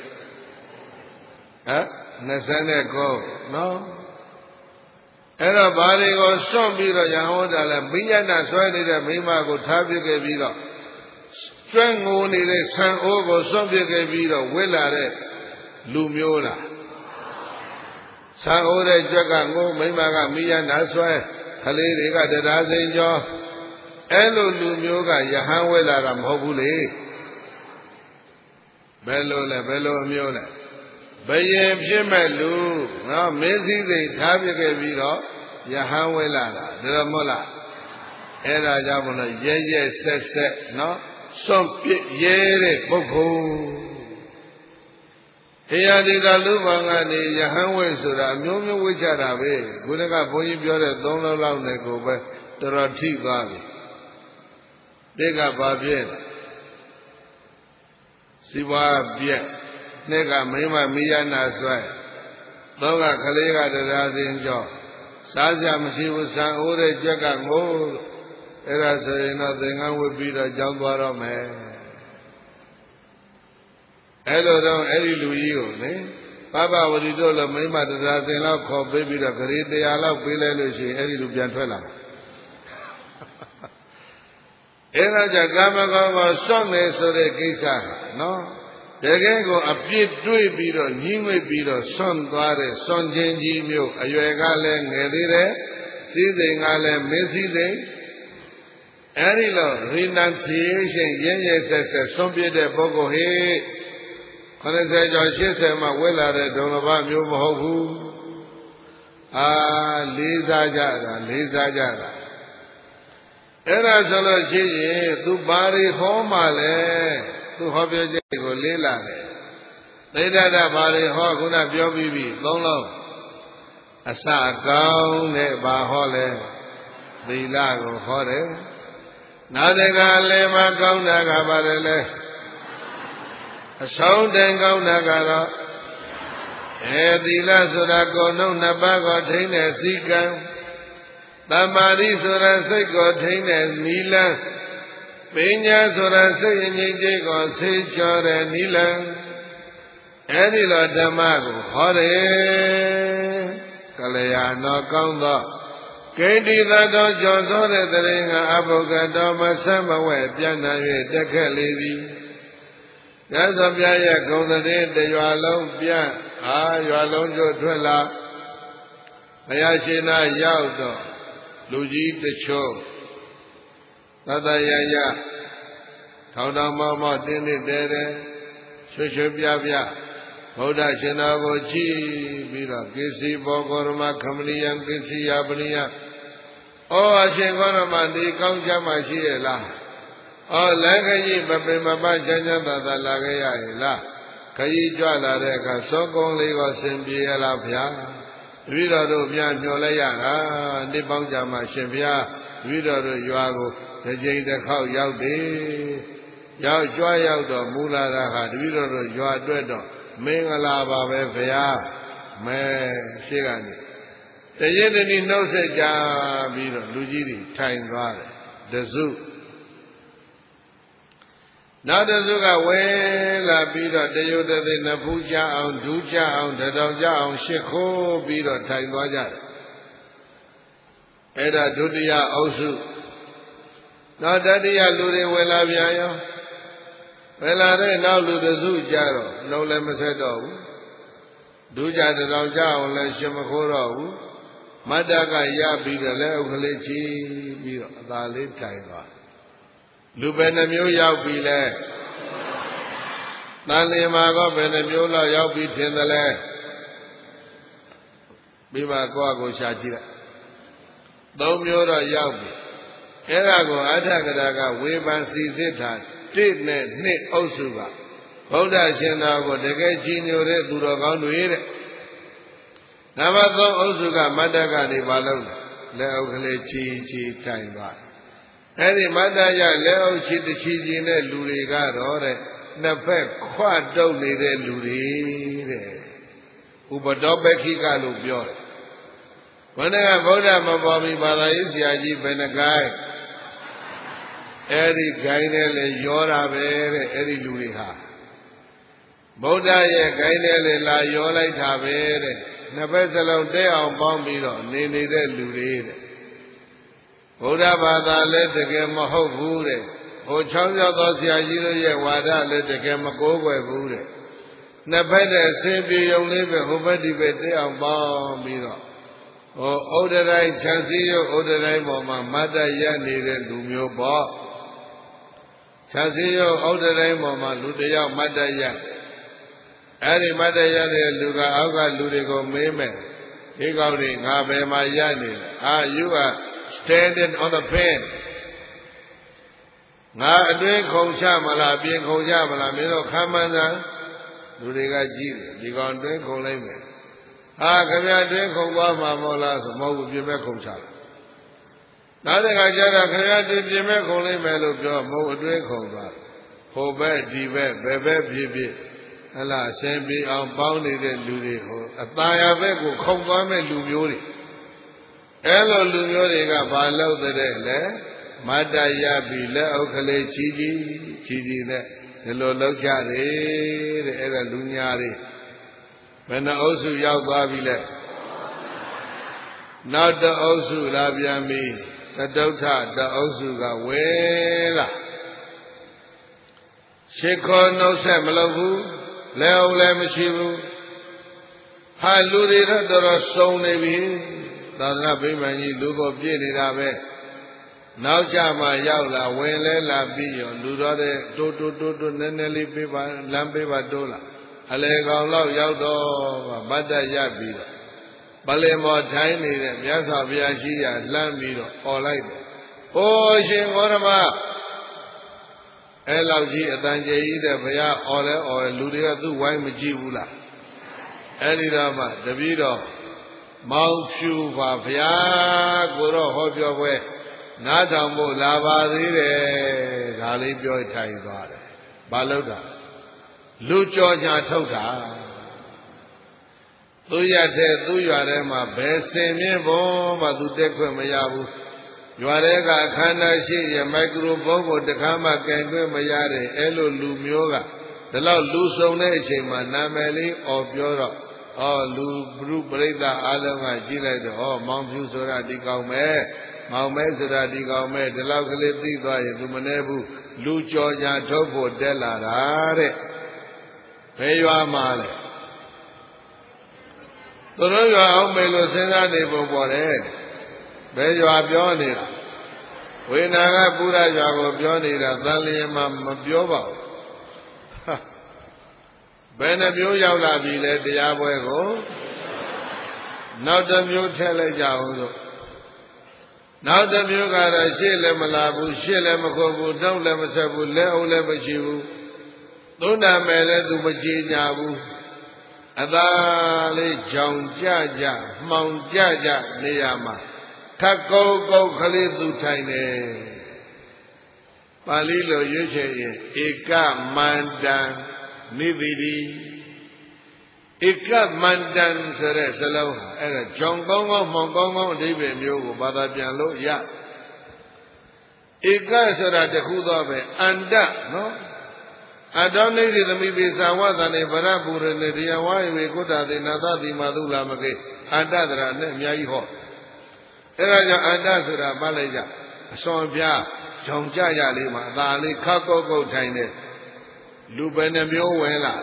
29နော်အဲ့တော့ဘာတွေကိုစွန့်ပြီးတော့ယဟန်ဝတ်တာလဲမိယနာဆွဲနေတဲ့မိမကိုထားပြခဲ့ပြီးတော့ကျွမ်းငိုနေတဲ့ဆံအိုးကိုစွန့်ပြခဲ့ပြီးတော့ဝစ်လာတဲ့လူမျိုးလားဆံအိုးတဲ့ကြွက်ကငိုမိမကမိယနာဆွဲကလေးတွေကတရားစိန်ကျော်အဲ့လိုလူမျိုးကယဟန်ဝဲလာတာမဟုတ်ဘူးလေဘယ်လိုလဲဘယ်လိုအမျိုးလဲဘယင်ဖြစ်မဲ့လူနော်မင်းစည်းစိမ်ထားပြခဲ့ပြီးတော့ယဟန်ဝဲလာတာဒါတော့မဟုတ်လားအဲ့ဒါကြောင့်မလို့ရဲရဲဆက်ဆက်နော်စွန့်ပစ်ရဲတဲ့ပုဂ္ဂိုလ်တရားဒီကလူပံကနေယဟန်ဝဲဆိုတာအမျိုးမျိုးဝိချတာပဲခုနကဘုန်းကြီးပြောတဲ့3လုံးလောက်နဲ့ကိုပဲတော်တော်ထိသွားပြီတိကဘာဖြစ်စီပွားပြက်နှစ်ကမိမမိယနာဆွဲသုံးကကလေးကတရားစင်ကြောစားကြမရှိဘူးဆံအိုးတဲ့ကြွက်ကငိုးအဲ့ဒါဆိုရင်တော့သင်္ကန်းဝတ်ပြီးတော့ကြောင်းသွားတော့မယ်အဲ့လိုတော့အဲ့ဒီလူကြီးကိုလေပပဝတိတို့လည်းမိမတရားစင်လောက်ခေါ်ပေးပြီးတော့ဂရေ100လောက်ပေးလိုက်လို့ရှိရင်အဲ့ဒီလူပြန်ထွက်လာအဲ့ဒါကြကာမဂုဏ်ကိုစွန့်နေဆိုတဲ့ကိစ္စနော်တကယ်ကိုအပြစ်တွေးပြီးတော့ညီးငွေ့ပြီးတော့စွန့်သွားတဲ့စွန့်ခြင်းကြီးမျိုးအရွယ်ကလည်းငယ်သေးတယ်စည်းစိမ်ကလည်းမင်းစည်းစိမ်အဲ့ဒီလို renunciation ရင်းရဲဆက်ဆက်စွန့်ပြတဲ့ပုဂ္ဂိုလ်ဟိ80ကျော်80မှဝဲလာတဲ့ဒုံလဘမျိုးမဟုတ်ဘူးလေးစားကြတာအဲ့ဒါဆိုလို့ရှိရင်သူဘာတွေဟောမှလဲသူဟောပြောချက်ကိုလေးလာတယ်သိဒ္ဓတာဘာတွေဟောခုနပြောပြီးပြီ3လုံးအစကောင်းတဲ့ဘာဟောလဲသီလကိုဟောတယ်နောက်တကလည်းမကောင်းတာကပါတယ်လဲအဆုံးတန်ကောင်းတာကတော့သီလဆိုတာကိုယ်နှုတ်နှစ်ပါးကိုထိန်းတဲ့စည်းကမ်းသမာဓိဆိုတာစိတ်ကိုထိန်းတဲ့နီလန်းပညာဆိုတာစိတ်ငြိမ်ခြင်းကိုဆေးကြောတဲ့နီလန်းအဲ့ဒီလိုဓမ္မကိုဟောတယ်ကလျာဏကောင်းသောဂိတိသတောကျော်သောတဲ့တရင်ကအဘုဂတောမဆက်မဝဲပြန်နိုင်၍တက်ခက်လေပြီညဇောပြရဲ့ဂုံတဲ့တရွာလုံးပြန်ရွာလုံးကျို့ထွက်လာဘုရားရှင်နာရောက်တော့လူကြီးတချို့သတ္တယယထောင်တော်မောင်းတင်းတင်းတဲတယ်ရွှေရွှေပြပြဗုဒ္ဓရှင်တော်ကိုကြည်ပြီးတော့ကိစီဘောဂေါရမခမနိယံကိစီယပနိယဩအရှင်ဂေါရမဒီကောင်းချမ်းမှရှိရဲ့လားဩလက္ခဏိမပင်မပချမ်းချမ်းသာသာလာခဲ့ရရဲ့လားခရီးကြွလာတဲ့အခါစောကုန်းလေးကိုဆင်ပြေရလားဗျာတပည့်တော်တို့ပြန်ညှော်လိုက်ရတာနှစ်ပေါင်းကြာမှရှင်ဘုရားတပည့်တော်တို့ရွာကိုတစ်ကြိမ်တစ်ခေါက်ရောက်တယ်ရောက်ကြွရောက်တော့မူလာတာဟာတပည့်တော်တို့ရွာအတွက်တော့မင်္ဂလာပါပဲဘုရားမဲရှိကနေတရစ်တနည်းနှုတ်ဆက်ကြပြီးတော့လူကြီးတွေထိုင်သွားတယ်တစုနောက်တစ်စုကဝဲလာပြီးတော့တရုတ်တဲ့နဖူးကြအောင်ဒူးကြအောင်တထောင်ကြအောင်ရှ िख ိုးပြီးတော့ထိုင်သွားကြတယ်အဲ့ဒါဒုတိယအုပ်စုနောက်တတိယလူတွေဝင်လာပြန်ရောဝင်လာတဲ့နောက်လူတစ်စုကြတော့နှုတ်လည်းမဆက်တော့ဘူးဒူးကြတထောင်ကြအောင်လည်းရှ မခိုးတော့ဘူးမတ္တကရပြီးတော့လက်အုပ်ကလေးချီပြီးတော့အသာလေးထိုင်သွားလူပဲနှမျိုးရောက်ပြီလဲတန်လင်မှာကဘယ်နှမျိုးလောက်ရောက်ပြီထင်သလဲပြီးမှကိုယ့်အကိုရှာကြည့်လိုက်သုံးမျိုးတော့ရောက်ပြီအဲ့ဒါကိုအထကရာကဝေဖန်စီစစ်တာ1နဲ့2အုပ်စုကဗုဒ္ဓရှင်တော်ကိုတကယ်ကြည်ညိုတဲ့သူတော်ကောင်းတွေတဲ့နံပါတ်3အုပ်စုကမတ္တကနေဘာလုပ်လဲလက်အုပ်ကလေးချီချီထိုင်သွားအဲ့ဒီမတ္တရလက်အုပ်ချီတချီချီနဲ့လူတွေကတော့တဲ့နှစ်ဖက်ခွတုပ်နေတဲ့လူတွေတဲ့ဥပဒောပခိကလို့ပြောတယ်ဘုရားကဗုဒ္ဓမပေါ်မီဘာသာရေးဆရာကြီးဘယ်နှကိုင်းအဲ့ဒီဂိုင်းနဲ့လေရောတာပဲတဲ့အဲ့ဒီလူတွေဟာဗုဒ္ဓရဲ့ဂိုင်းနဲ့လေလာရောလိုက်တာပဲတဲ့နှစ်ဖက်စလုံးတဲအောင်ပေါင်းပြီးတော့နေနေတဲ့လူတွေတဲ့ဗုဒ္ဓဘာသာလည်းတကယ်မဟုတ်ဘူးတဲ့ဟိုချောင်းရောက်သောဆရာကြီးတို့ရဲ့ဝါဒလည်းတကယ်မကိုးကွယ်ဘူးတဲ့နှစ်ဖက်နဲ့ဆင်းပြေုံလေးပဲဟိုဘက်ဒီဘက်တဲအောင်ပေါင်းပြီးတော့ဟိုဥဒ္ဒတိုင်းခြံစည်းရုပ်ဥဒ္ဒတိုင်းပေါ်မှာမတ္တရနေတဲ့လူမျိုးပေါ့ခြံစည်းရုပ်ဥဒ္ဒတိုင်းပေါ်မှာလူတယောက်မတ္တရအဲ့ဒီမတ္တရတဲ့လူကအောက်ကလူတွေကိုမေးမယ်ဒီကောက်တွေငါဘယ်မှာရနေလဲyou are standing on the fence ငါအတွင်းခုံချမလားပြင်ခုံချမလားမင်းတို့ခမ်းမှန်းသာလူတွေကကြည့်တယ်ဒီကောင်အတွင်းခုံလိုက်မယ်ခင်ဗျာအတွင်းခုံသွားမှာမဟုတ်လားဆိုမဟုတ်ဘူးပြင်မဲ့ခုံချတယ်နောက်တစ်ခါကျတော့ခင်ဗျာပြင်မဲ့ခုံလိုက်မယ်လို့ပြောမဟုတ်အတွင်းခုံသွားဟိုဘက်ဒီဘက်ဘယ်ဘက်ဖြစ်ဖြစ်ဟလာအရှင်ပြေအောင်ပေါင်းနေတဲ့လူတွေဟိုအตาရဘက်ကိုခုံသွားမဲ့လူမျိုးတွေအဲ့လိုလူမျိုးတွေကဘာလုပ်တဲ့လဲမတ္တရပြီလက်အုပ်ကလေးချီချီနဲ့ဒီလိုလောက်ကြတယ်တဲ့အဲ့ဒါလူညာတွေဘယ်နှအုပ်စုရောက်သွားပြီလဲနောက်တအုပ်စုလာပြန်ပြီသတုဋ္ဌတအုပ်စုကဝဲလာရှ िख ောနှုတ်ဆက်မလုပ်ဘူးလက်အုပ်လည်းမရှိဘူးဟာလူတွေတော့တော်တော်စုံနေပြီသာသနာ့ဗိမာန်ကြီးလူပေါ်ပြည့်နေတာပဲနောက်ကြမှရောက်လာဝင်လဲလာပြီးရောလူတော်တဲ့တိုးနည်းနည်းလေးပေးပါလမ်းပေးပါတိုးလာအလေကောင်လောက်ရောက်တော့ဗတ္တရပြီးတော့ပလင်မော်ထိုင်းနေတဲ့မြတ်စွာဘုရားရှိရာလှမ်းပြီးတော့អော်လိုက်တယ်။ဟိုရှင်ဂေါရမအဲ့လောက်ကြီးအတန်ကျေကြီးတဲ့ဘုရားអော်လဲអော်လူတွေကသူ့ဝိုင်းမကြည့်ဘူးလား။အဲ့ဒီတော့မှတပည့်တော်မောင်ဖြူပါဘုရားကိုတော့ဟောပြောပွဲနားထောင်ဖို့လာပါသေးတယ်ဒါလေးပြောထိုင်သွားတယ်။ဘာလို့တာလူကြောညာထုတ်တာသူရတဲ့သူရွာထဲမှာဘယ်စင်မြင့်ဘုံမှသူတက်ခွင့်မရဘူးရွာထဲကအခမ်းအနားရှိရမိုက်ခရိုဖုန်းကိုတခါမှကင်ခွင့်မရတဲ့အဲ့လိုလူမျိုးကဒီလောက်လူစုံတဲ့အချိန်မှာနာမည်လေးអော်ပြောတော့လူပရိသတ်အားလုံးကကြည့်လိုက်တော့မောင်ဖြူဆိုတာဒီကောင်ပဲမောင်မဲဆိုတာဒီကောင်ပဲဒီလောက်ကလေးသိသွားရင်သူမနေဘူးလူကြောညာထုတ်ဖို့တက်လာတာတဲ့ဘယ်ရွာမှာလဲသူတို့ရွာအောင်မေလို့စဉ်းစားနေပုံပေါ်တယ်ဘယ်ရွာပြောနေတာဝေနာကပုရရွာကိုပြောနေတာသံလျင်မှာမပြောပါဘူးဘယ်နှမျိုးရောက်လာပြီလဲတရားပွဲကိုနောက်တစ်မျိုးထည့်လိုက်ကြအောင်ဆိုနောက်တစ်မျိုးကတော့ရှေ့လည်းမလာဘူးရှေ့လည်းမခေါ်ဘူးနှုတ်လည်းမဆက်ဘူးလက်အုပ်လည်းမရှိဘူးသုံးနာမယ်လည်းသူမကြည်ညာဘူးအသာလေးကြောင်ကြမှောင်ကြနေရမှာခက်ကုတ်ကလေးသူထိုင်တယ်ပါဠိလိုရွေးချယ်ရင်ဧကမန္တံနိတိတိဧကမန္တံဆိုတဲ့စလုံးဟာအဲ့ဒါကြောင်ကောင်းကောင်းမှောင်ကောင်းကောင်းအဓိပ္ပာယ်မျိုးကိုဘာသာပြန်လို့ရဧကဆိုတာတခုတော့ပဲအန္တနော် Adonai the Mibisa was an Evarapur and the Yawai, we could have the Nadati Madula Mage, Adadra, Nemiaho. Eraja Adazura, Malaja, Sombia, Jonjaya Lima, Dali, Kako Tine, Lubenemio Wela.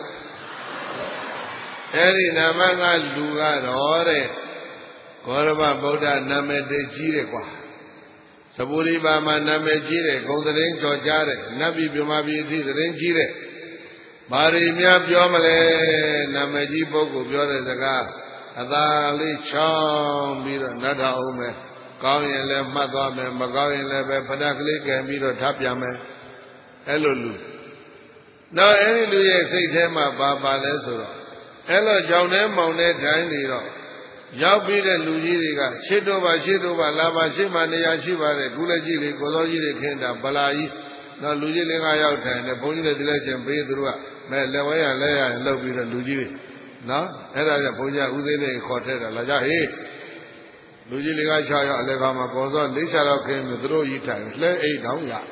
Eri Namanga Luga, Ore, Koraba Boda Name de Jirequa. Saburi Bama Name Jire, Golden Jojare, Nabi Bumabi, the Jire. Mari Mia Biomale, Nameji Bogu, Biore Zaga, Adali Chom, Mira, Nada Ume, Gawian Le Madame, Magawian Lebe, Padaklik, and Miro Tapiame, Elolu. Now any Luye say them Baba Lesura. Elo Jonem Mone Dinero. Yaupide Lujiriga, Shitova, Lava, Shimania Shiva, Gulaji, Goloji, Kenda, Balai, no Lujilinga Yauta, and the Pony the Dilection Pedrua, Melawaya, Lea, and Lovi and Lujiri. No, Era Punya Udine, Cortera, Lajahi. Lujilinga Chaya, Legama Gozo, Lisha came the Drogi times, lay 8 down ya.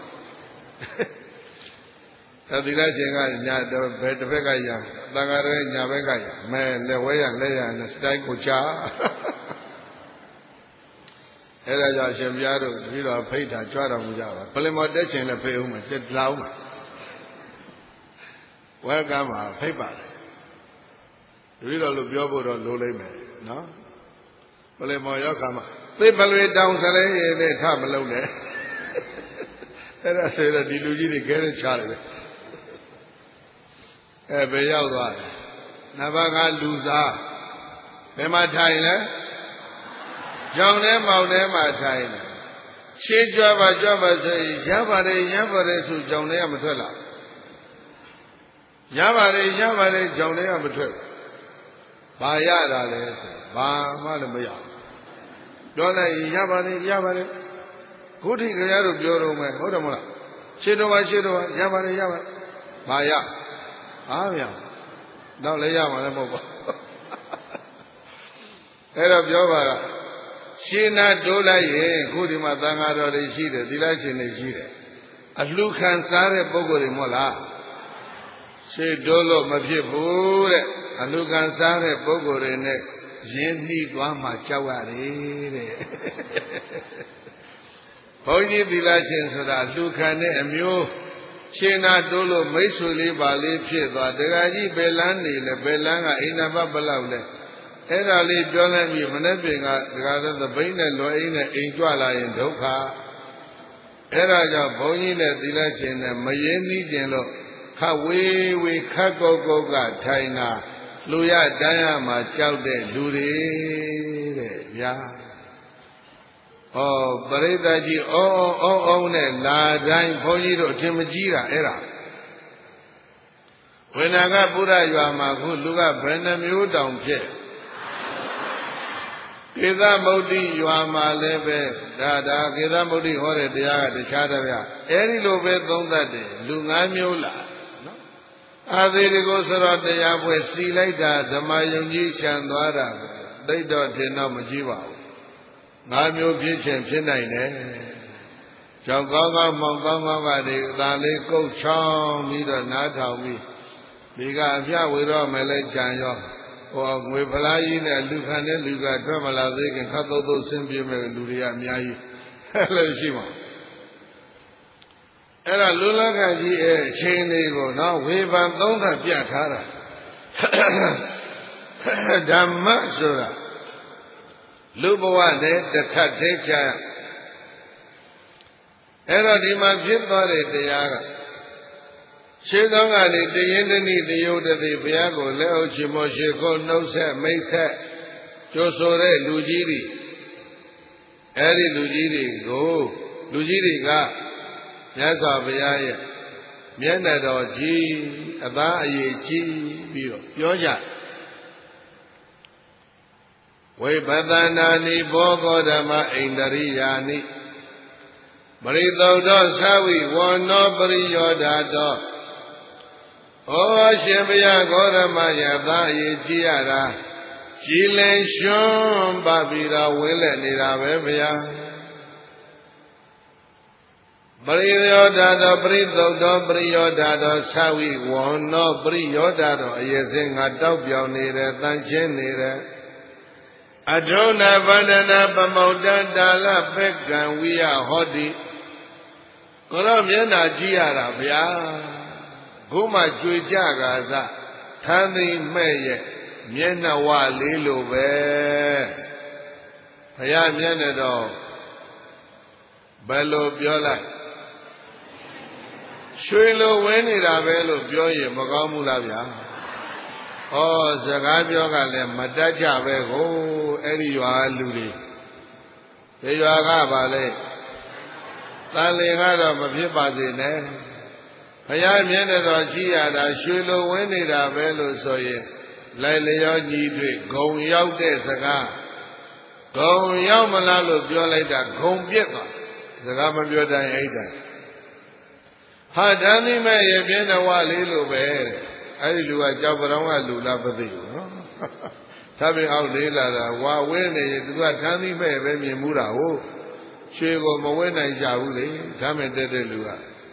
The Dilection, the Vegaya, Dangare, Vegaya, Man, Lewaya, Lea, and the Stankucha. Era Shembiaro, Vira, Peta, Chara Mujava, Palimodech and a Peuma, Jet Lauma. Welcome, paper. Vira Lubiobo or Luleme, no? Palimoyakama. They ballet down the time alone there. Era said that Diluji get a Charlie. Ebeyawa, Navaga Luza, Nema Taina, John Nema Taina. She Java say, Yavare, to John Amatella. Yavare, John Amatella. Bayada, Bamadamaya. Dona Yavare. Who did the Yaro Bureau, my Hodamala? Shidoa, Yavare, Maya. Yeah. Now lay out my mobile. Head of Jovara. She not do like Kudima Tanga or the Shida, the election is Shida. A look and Sare Bogori Mola. She dolo Mapipure, a look and Sare Bogori neck. Jenny Guama Chawari. Only the legends of that look and Mu. Chena dolo Maisuli Bali Piedra, the Gaji Belandi, the Belanga, Inaba Balawle. Erali Jonami, Manabinga, the Baina Loina, Injuala in Doka. Eraja Boni, the legend, and Mayeni Gelo, Kawe, we Kako Goga, Taina, Luya Dayama, Chalde, Luri, ya. Oh, Baredaji, La Dine Poniro, Timajira, era. When I got Buddha, you are my good look at Brandon, you down here. Kida Modi, you are my lebe, Dada, Kida Modi, or the Chadavia. Any lobe don't that day, Lungamula. Are they go around the Yahweh, see later, the Mayunji Chandwara, they don't know Majiva. Namu Pitchin Pinine Jangaga Monganga, the Dali Go Chong, Mida Nata, we began with our Malay Janyo, or with Palayin and Lucan, Luca, Tremala, they can cut all those Simbium and Luria Miai. Hello, Shima. Era Lula Gaji, Chain Ego, now we van Donda Piatara Damasura. Lubawa, the Katecha Era Dima Pitore, the Yaga. Shedanga, the Yendani, the Yoda, the Piago, Leo Chimoshiko, no set, may set, Josore, Lujiri, Eri Lujiri, go, Lujiri ga, Yasa Piaya, Mienda G, Aba G, Biro, Yoja. We Badanani Bogodama Indariani Marido Sawi, one nobody Yoda. Oh, Shemia Godamaya, Giara, Chile Shum Babira, Willa Nira Bevia ပရိယောဓာတောပရိသုတ်တောပရိယောဓာတောသဝိဝန္နောပရိယောဓာတောအရေးစင်းငါတောက်ပြောင်နေတယ်တန်ရှင်းနေတယ်အထုံနာဗန္ဒနာပမုတ်တတာလပက်ကံဝိယဟောတိကိုရောမျက်နှာကြည့်ရတာဗျာခုမှကြွေကြကာစထမ်းသိမဲ့ရဲ့မျက်နှာဝလေးလိုပဲဘုရားမျက်နှာတော့ဘယ်လိုပြောလိုက်ရွှေလိုဝင်းနေတာပဲလို့ပြောရင်မကောင်းဘူးလားဗျာဩစကားပြောကလည်းမတတ်ကြပဲကိုအဲ့ဒီရွာလူတွေဒီရွာကပါလေတန်လင်ကတော့မဖြစ်ပါစေနဲ့ဘုရားမျက်နှာတော်ကြည့်ရတာရွှေလိုဝင်းနေတာပဲလို့ဆိုရင်လိုက်လျောညီတွေ့ဂုံရောက်တဲ့စကားဂုံရောက်မလားလို့ပြောလိုက်တာဂုံပြက်သွားစကားမပြောတိုင်းအဲ့ဒါဟာတန်သိမဲ့ရဲ့ပြင်းတော်ဝလေးလိုပဲတဲ့အဲ့ဒီလူကကြောက်ပရောင်းကလူလားမသိဘူးနော်သဗ္ဗေအောက်လေးလာတာဝါဝင်းနေရင်သူကတန်သိမဲ့ပဲမြင်မှုတာဟုတ်ရွှေကိုမဝဲနိုင်ကြဘူးလေဓမ္မတက်တဲ့လူက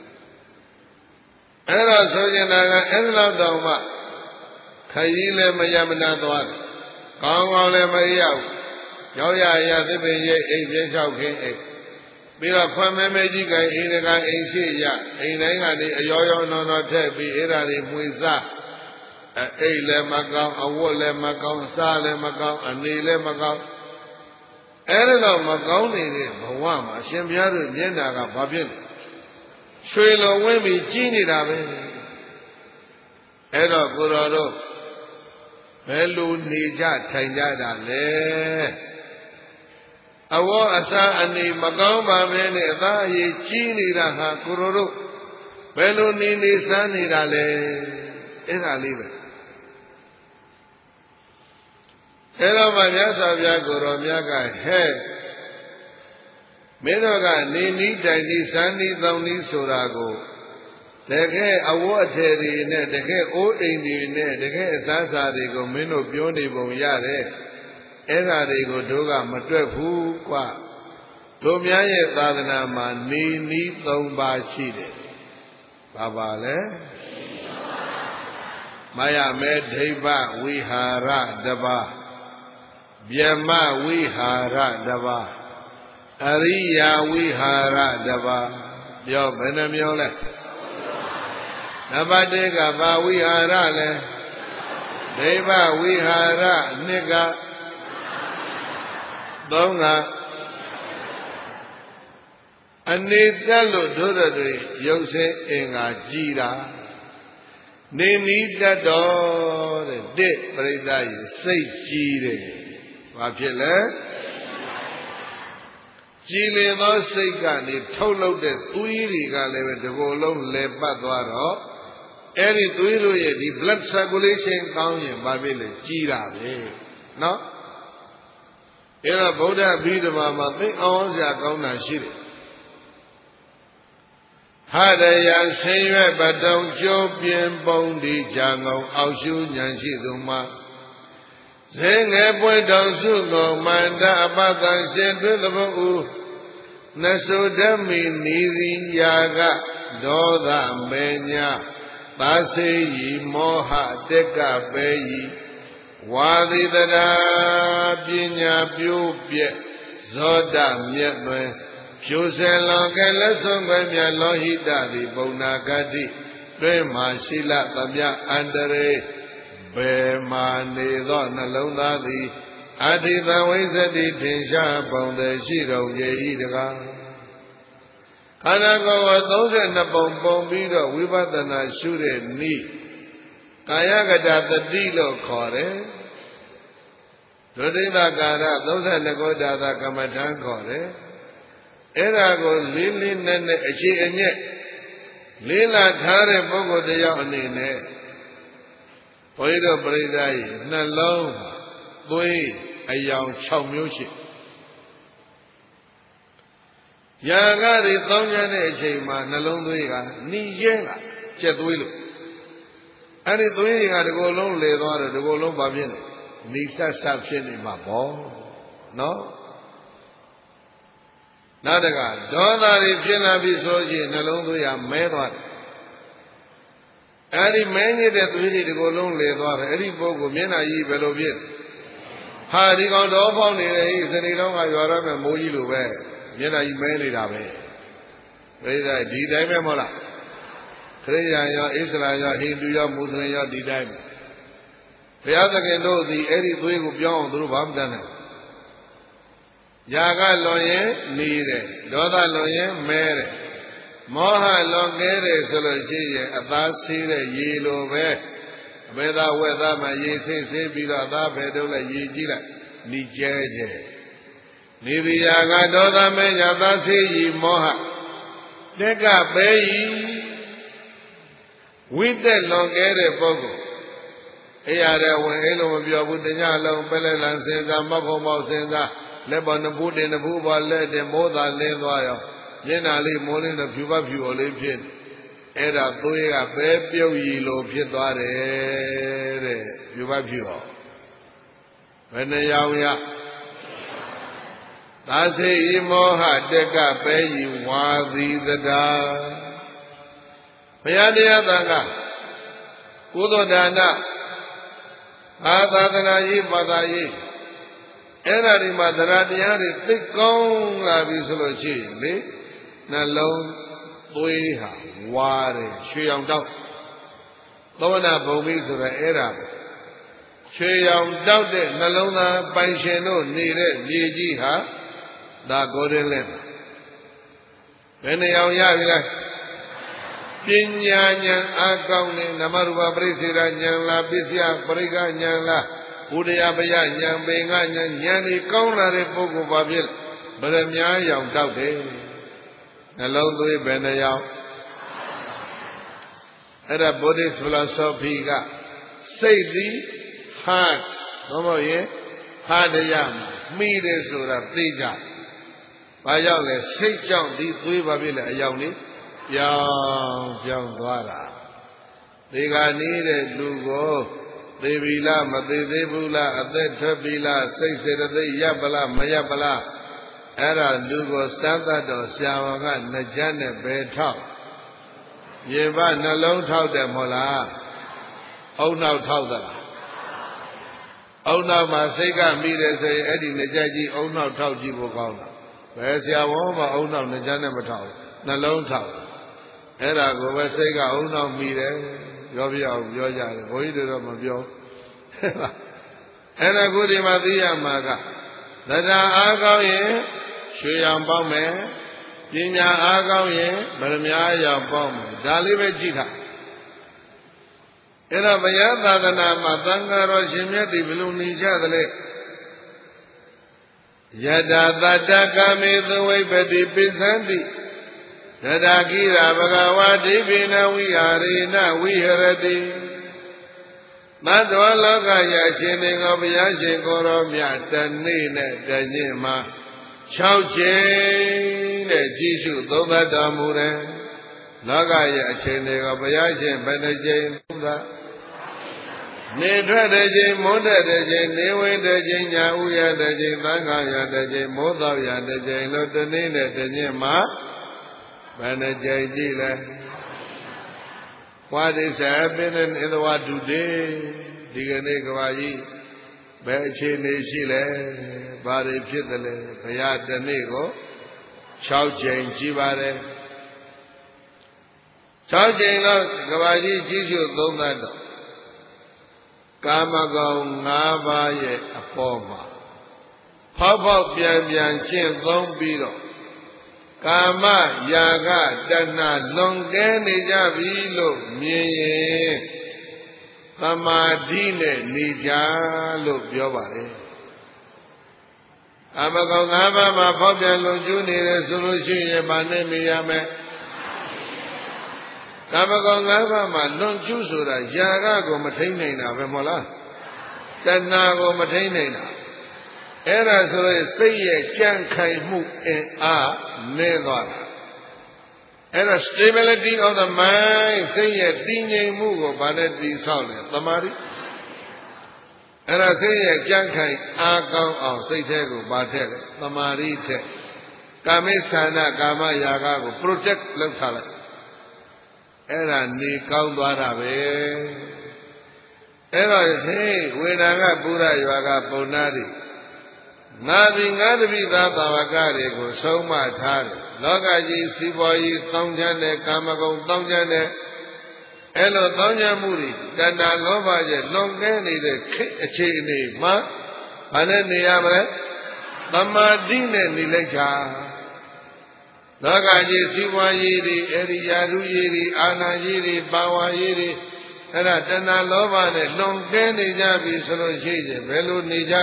အဲ့တော့ဆိုရင်ကအဲ့ဒီလောက်တောင်မှခရီးလည်းမရမနာသွားတယ်ကောင်းကောင်းလည်းမရောက်ရောက်ရသစ်ပင်ရဲ့အိမ်ပြင်းလျှောက်ခင်းအိမ်ပြီးတော့ခွန်မဲမဲကြီးကအိမ်တကာအိမ်ရှိရအိမ်တိုင်းကနေအယောယောနော်နော်ထည့်ပြီးအဲ့ဒါတွေမှွေစားအိမ်လည်းမကောင်းအဝတ်လည်းမကောင်းစားလည်းမကောင်းအနေလည်းမကောင်းအဲ့ဒါတော့မကောင်းနေတဲ့ဘဝမှာအရှင်ဘုရားတို့မျက်နှာကဘာဖြစ်လဲရွှေလိုဝင်းပြီးကြီးနေတာပဲအဲ့တော့ကိုတော်တို့ဘယ်လိုနေကြထိုင်ကြတာလဲအဝအစားအနေမကောင်းပါပဲနဲ့အသားအရည်ကြီးနေတာဟာကိုတော်တို့ဘယ်လိုနေစမ်းနေတာလဲအဲ့ဒါလေးပဲအဲ့တော့မှမြတ်စွာဘုရားကိုတော်မြတ်ကဟဲ့မင်းတို့ကနေနီးတိုင်နီးစမ်းနီးတောင်းနီးဆိုတာကိုတကယ်အဝတ်အထည်တွေနဲ့တကယ်အိုးအိမ်တွေနဲ့တကယ်အသားစားတွေကိုမင်းတို့ပြောနေပုံရတယ်အဲ့ဓာတွေကိုတို့ကမတွက်ဘူးကွာတို့များရဲ့သာသနာမှာနေနီး၃ပါးရှိတယ်ဘာပါလဲမယမဲဒိဗ္ဗဝိဟာရတပါးဗျမဝိဟာရတပါးအရိယာဝိဟာရတပါးပြောဘယ်နှမျိုးလဲနံပါတ်1ကဘာဝိဟာရလဲဒိဗ္ဗဝိဟာရနှစ်က3ကအနေတက်လို့တို့တွေရုပ်ဆင်းအင်္ဂါကြည်တာနေနီးတတ်တော်တဲ့တစ်ပရိသတ်ရေစိတ်ကြည်တယ်ဘာဖြစ်လဲကြည်လင်သောစိတ်ကနေထုတ်လုပ်တဲ့သွေးတွေကလည်းပဲဒီကိုယ်လုံးလဲပတ်သွားတော့အဲ့ဒီသွေးတို့ရဲ့ဒီ blood circulation ကောင်းရင်ဘာဖြစ်လဲကြည်တာပဲနော်အဲ့တော့ဗုဒ္ဓဘိဓမ္မာမှာသိအောင်စရာကောင်းတာရှိတယ်ဟရယဆင်းရဲပတုံကျိုးပြင်းပုံဒီကြာငုံအောက်ရှုဉာဏ်ရှိသူမှာဇင်းငယ်ပွင့်တော်စုကိုမန္တအပတန်ရှင်တွေ့သဘောဥနသုဓမိနီရိယာကဒေါသမေညာသာစေယီမောဟတက်ကပဲယီဝါသီတရာပညာပြိုးပြက်ဇောတမြတ်သွင်းဖြိုဆယ်လောကလက်ဆုံးပဲမြတ်လောဟိတသည်ပုံနာဂတိတွင်မှရှိလသမျှအန္တရေဘယ်မှနေသောနှလုံးသားသည်အဋ္ဌိသဝိသတိထင်ရှားပုံသည်ရှိတော်ရဲ့ဤတကားခန္ဓာကိုယ်ကို32ပုံပုံပြီးတော့ဝိပဿနာရှုတဲ့နိကာယကတသတိလို့ခေါ်တယ်ဒုတိယကာရ32ကိုဒါသကမ္မထံခေါ်တယ်အဲ့ဒါကိုလေးလေးနက်နက်အခြေအညက်လေးလာထားတဲ့ပုဂ္ဂိုလ်တယောက်အနေနဲ့ဘုရားတို့ပြိဿကြီးနှလုံးသွေးအယောင်6မျိုးရှိယာကတွေသုံးရတဲ့အချိန်မှာနှလုံးသွေးကနှီးရဲကကျက်သွေးလို့အဲ့ဒီသွေးတွေကဒီကိုယ်လုံးလေသွားတော့ဒီကိုယ်လုံးဘာဖြစ်လဲနှီးဆက်ဆက်ဖြစ်နေမှာပေါ့နော်နောက်တကဒေါသတွေဖြစ်လာပြီဆိုရင်နှလုံးသွေးရမဲသွားတယ်အဲ့ဒီမဲညစ်တဲ့သွေးတွေဒီကိုလုံးလေသွားတယ်အဲ့ဒီပုဂ္ဂိုလ်မျက်နှာကြီးဘယ်လိုဖြစ်ဟာဒီကောင်တော့ဖောင်းနေတယ်စနေတော့ကရွာရမယ်မိုးကြီးလိုပဲမျက်နှာကြီးမဲနေတာပဲပြိဿဒီတိုင်းပဲမဟုတ်လားခရစ်ယာန်ရောအစ္စလာမ်ရောဟိန္ဒူရောမွတ်စလင်ရောဒီတိုင်းပဲဘုရားသခင်တို့သည်အဲ့ဒီသွေးကိုပြောင်းအောင်သူတို့ဘာမှမတတ်နိုင်ယာကလွန်ရင်နေတယ်ဒေါသလွန်ရင်မဲတယ်မောဟလွန်ကဲတယ်ဆိုလို့ရှိရင်အသားဆေးတဲ့ရေလိုပဲအဘေသာဝက်သားမှရေဆေးဆေးပြီးတော့အသားပဲထုတ်လိုက်ရေကြည့်လိုက်နီကျဲကျဲနေဒီယာကဒေါသမဲညာသားဆေးဤမောဟတက်ကပဲဤဝိတက်လွန်ကဲတဲ့ပုဂ္ဂိုလ်အဲ့ရတဲ့ဝင်အဲ့လိုမပြောဘူးတညလုံးပဲလဲလန်းစဉ်းစားမဖို့မောက်စဉ်းစားလက်ပေါ်နှစ်ဖူးတင်နှစ်ဖူးပေါ်လက်တင်မိုးသာလင်းသွားရောမျက်နှာလေးမိုးလင်းတော့ဖြူပဖြူော်လေးဖြစ်အဲ့ဒါသွေးကပဲပြုတ်ရည်လိုဖြစ်သွားတယ်တဲ့ဖြူပဖြူော်ဘယ်နှရောင်ရသာစေဤမောဟတက်ကပဲဤဝါသီတတာဘုရားတရားသံဃာကုသိုလ်ဒါနအာသာသနာရေးဘာသာရေးအဲ့ဒါဒီမှာတရားတရားတွေသိကောင်းလာပြီဆိုလို့ရှိရင်လေနှလုံးသွေးဟာဝါတယ်ရွှေရောင်တောက်သောနာဘုံပြီးဆိုတော့အဲ့ဒါရွှေရောင်တောက်တဲ့နှလုံးသားပိုင်ရှင်တို့နေတဲ့မြေကြီးဟာဒါကိုယ်ရင်းလက်ဘယ်နှရောင်ရပြီလဲပညာဉာဏ်အကောင်းနဲ့နမရူပပရိစ္ဆေရဉာဏ်လားပစ္စယပရိက္ခဉာဏ်လားဘုဒ္ဓယပယဉာဏ်ပေငါဉာဏ်ဉာဏ်ဒီကောင်းလာတဲ့ပုဂ္ဂိုလ်ဘာဖြစ်ဗရမ ्या ရောင်တောက်တယ်နှလုံးသွေးဘယ်နှရောင်အဲ့ဒါ Buddhist philosophy ကစိတ်သည် heart ဘာလို့ရင် heart ရမှီတယ်ဆိုတာသိကြဘာကြောင့်လဲစိတ်ကြောင့်ဒီသွေးဘာဖြစ်လဲအယောင်လေးပြောင်းသွားတာဒီကနေတဲ့လူကိုသေပြီလားမသေသေးဘူးလားအသက်ထွက်ပြီလားစိတ်စေတသိက်ရပ်ပလားမရပ်ပလားအဲ့ဒါလူကိုစမ်းသတ်တော့ဆရာဝန်ကနှကြနဲ့ပဲထောက်ရေပနှလုံးထောက်တယ်မဟုတ်လားအုံနောက်ထောက်သလားအုံနောက်မှာစိတ်ကမိတယ်ဆိုရင်အဲ့ဒီနှကြကြီးအုံနောက်ထောက်ကြည့်ဖို့ကောင်းတာဘယ်ဆရာဝန်မှအုံနောက်နှကြနဲ့မထောက်နှလုံးထောက်အဲ့ဒါကိုပဲစိတ်ကအုံနောက်မိတယ်ပြောပြအောင်ပြောကြတယ်ဘုန်းကြီးတို့တော့မပြောအဲ့ဒါကိုဒီမှာသိရမှာကတရားအားကောင်းရင်ရွှေရောင်ပေါက်မယ်ပညာအားကောင်းရင်ဗရမ ्या ရောင်ပေါက်မယ်ဒါလေးပဲကြည့်တာအဲ့တော့ဘုရားသာသနာမှာသံဃာတော်ရှင်မြတ်ဒီဘယ်လိုနေကြသလဲယတာတတ္တကာမေသဝိပတိပိသန္တိသဒ္ဒါကိရာဘဂဝါဒိဗေနဝိဟာရေနဝိဟရတိသတ္တဝလောကရရှင်နေကိုဘုရားရှင်ကိုယ်တော်မြတ်တနေ့နဲ့တညမှာ6ချိန်နဲ့ကြည်စုသုံးသပ်တော်မူတယ်လောကရအချိန်တွေကိုဘုရားရှင်ဘယ်နှချိန်သုံးသပ်နေထွက်တဲ့ချိန်မိုးတဲ့ချိန်နေဝင်တဲ့ချိန်ညာဥရတဲ့ချိန်သံဃာရတဲ့ချိန်မိုးသောရတဲ့ချိန်လို့တနေ့နဲ့တညမှာဘယ်နှကြိမ်ကြည့်လဲ What is happening in the world today ဒီကနေ့ကဘာကြီးဘယ်အခြေအနေရှိလဲဘာတွေဖြစ်တယ်လဲဘုရားတနေ့ကို6ကြိမ်ကြည့်ပါတယ်6ကြိမ်တော့ကဘာကြီးကြည့်ရှုသုံးသပ်တော့ကာမဂုဏ်5ပါးရဲ့အပေါ်မှာဖောက်ဖောက်ပြန်ပြန်ကျင့်သုံးပြီးတော့ကာမယာကတဏှာလွန်ကဲနေကြပြီလို့မြင်ရင်သမာဓိနဲ့နေကြလို့ပြောပါတယ်ကာမဂုဏ်၅ပါးမှာဖောက်ပြန်လွန်ကျူးနေတယ်ဆိုလို့ရှိရင်ဗာနဲ့နေရမယ်ကာမဂုဏ်၅ပါးမှာလွန်ကျူးဆိုတာယာကကိုမထိန်နိုင်တာပဲမဟုတ်လားတဏှာကိုမထိန်နိုင်တာအဲ့ဒါဆိုရင်စိတ်ရဲ့ကြံ့ခိုင်မှုအင်အားနည်းသွားတာအဲ့ဒါ stability of the mind စိတ်ရဲ့တည်ငြိမ်မှုကိုဗာနဲ့တည်ဆောက်တယ်သမာဓိအဲ့ဒါစိတ်ရဲ့ကြံ့ခိုင်အားကောင်းအောင်စိတ်ထဲကိုဗာထည့်တယ်သမာဓိထည့်ကာမိသနာကာမရာဂကို protect လုပ်ထားလိုက်အဲ့ဒါနေကောင်းသွားတာပဲအဲ့တော့ဟေးဝေဒနာကပုရရွာကပုံနာတွေငါသည်ငါတပိသားသာဝကတွေကိုဆုံးမထားတယ်လောကကြီးစီးပွားရေးတောင်းချမ်းတဲ့ကာမဂုဏ်တောင်းချမ်းတဲ့အဲ့လိုတောင်းချမ်းမှုတွေတဏှာလောဘရဲ့လွန်ကဲနေတဲ့ခေတ်အခြေအနေမှာဘာနဲ့နေရမလဲသမာဓိနဲ့နေလိုက်ကြလောကကြီးစီးပွားရေးတွေအရိယာရုရေးတွေအာနာရေးတွေပါဝါရေးတွေအဲ့ဒါတဏှာလောဘနဲ့လွန်ကဲနေကြပြီဆိုလို့ရှိရင်ဘယ်လိုနေကြ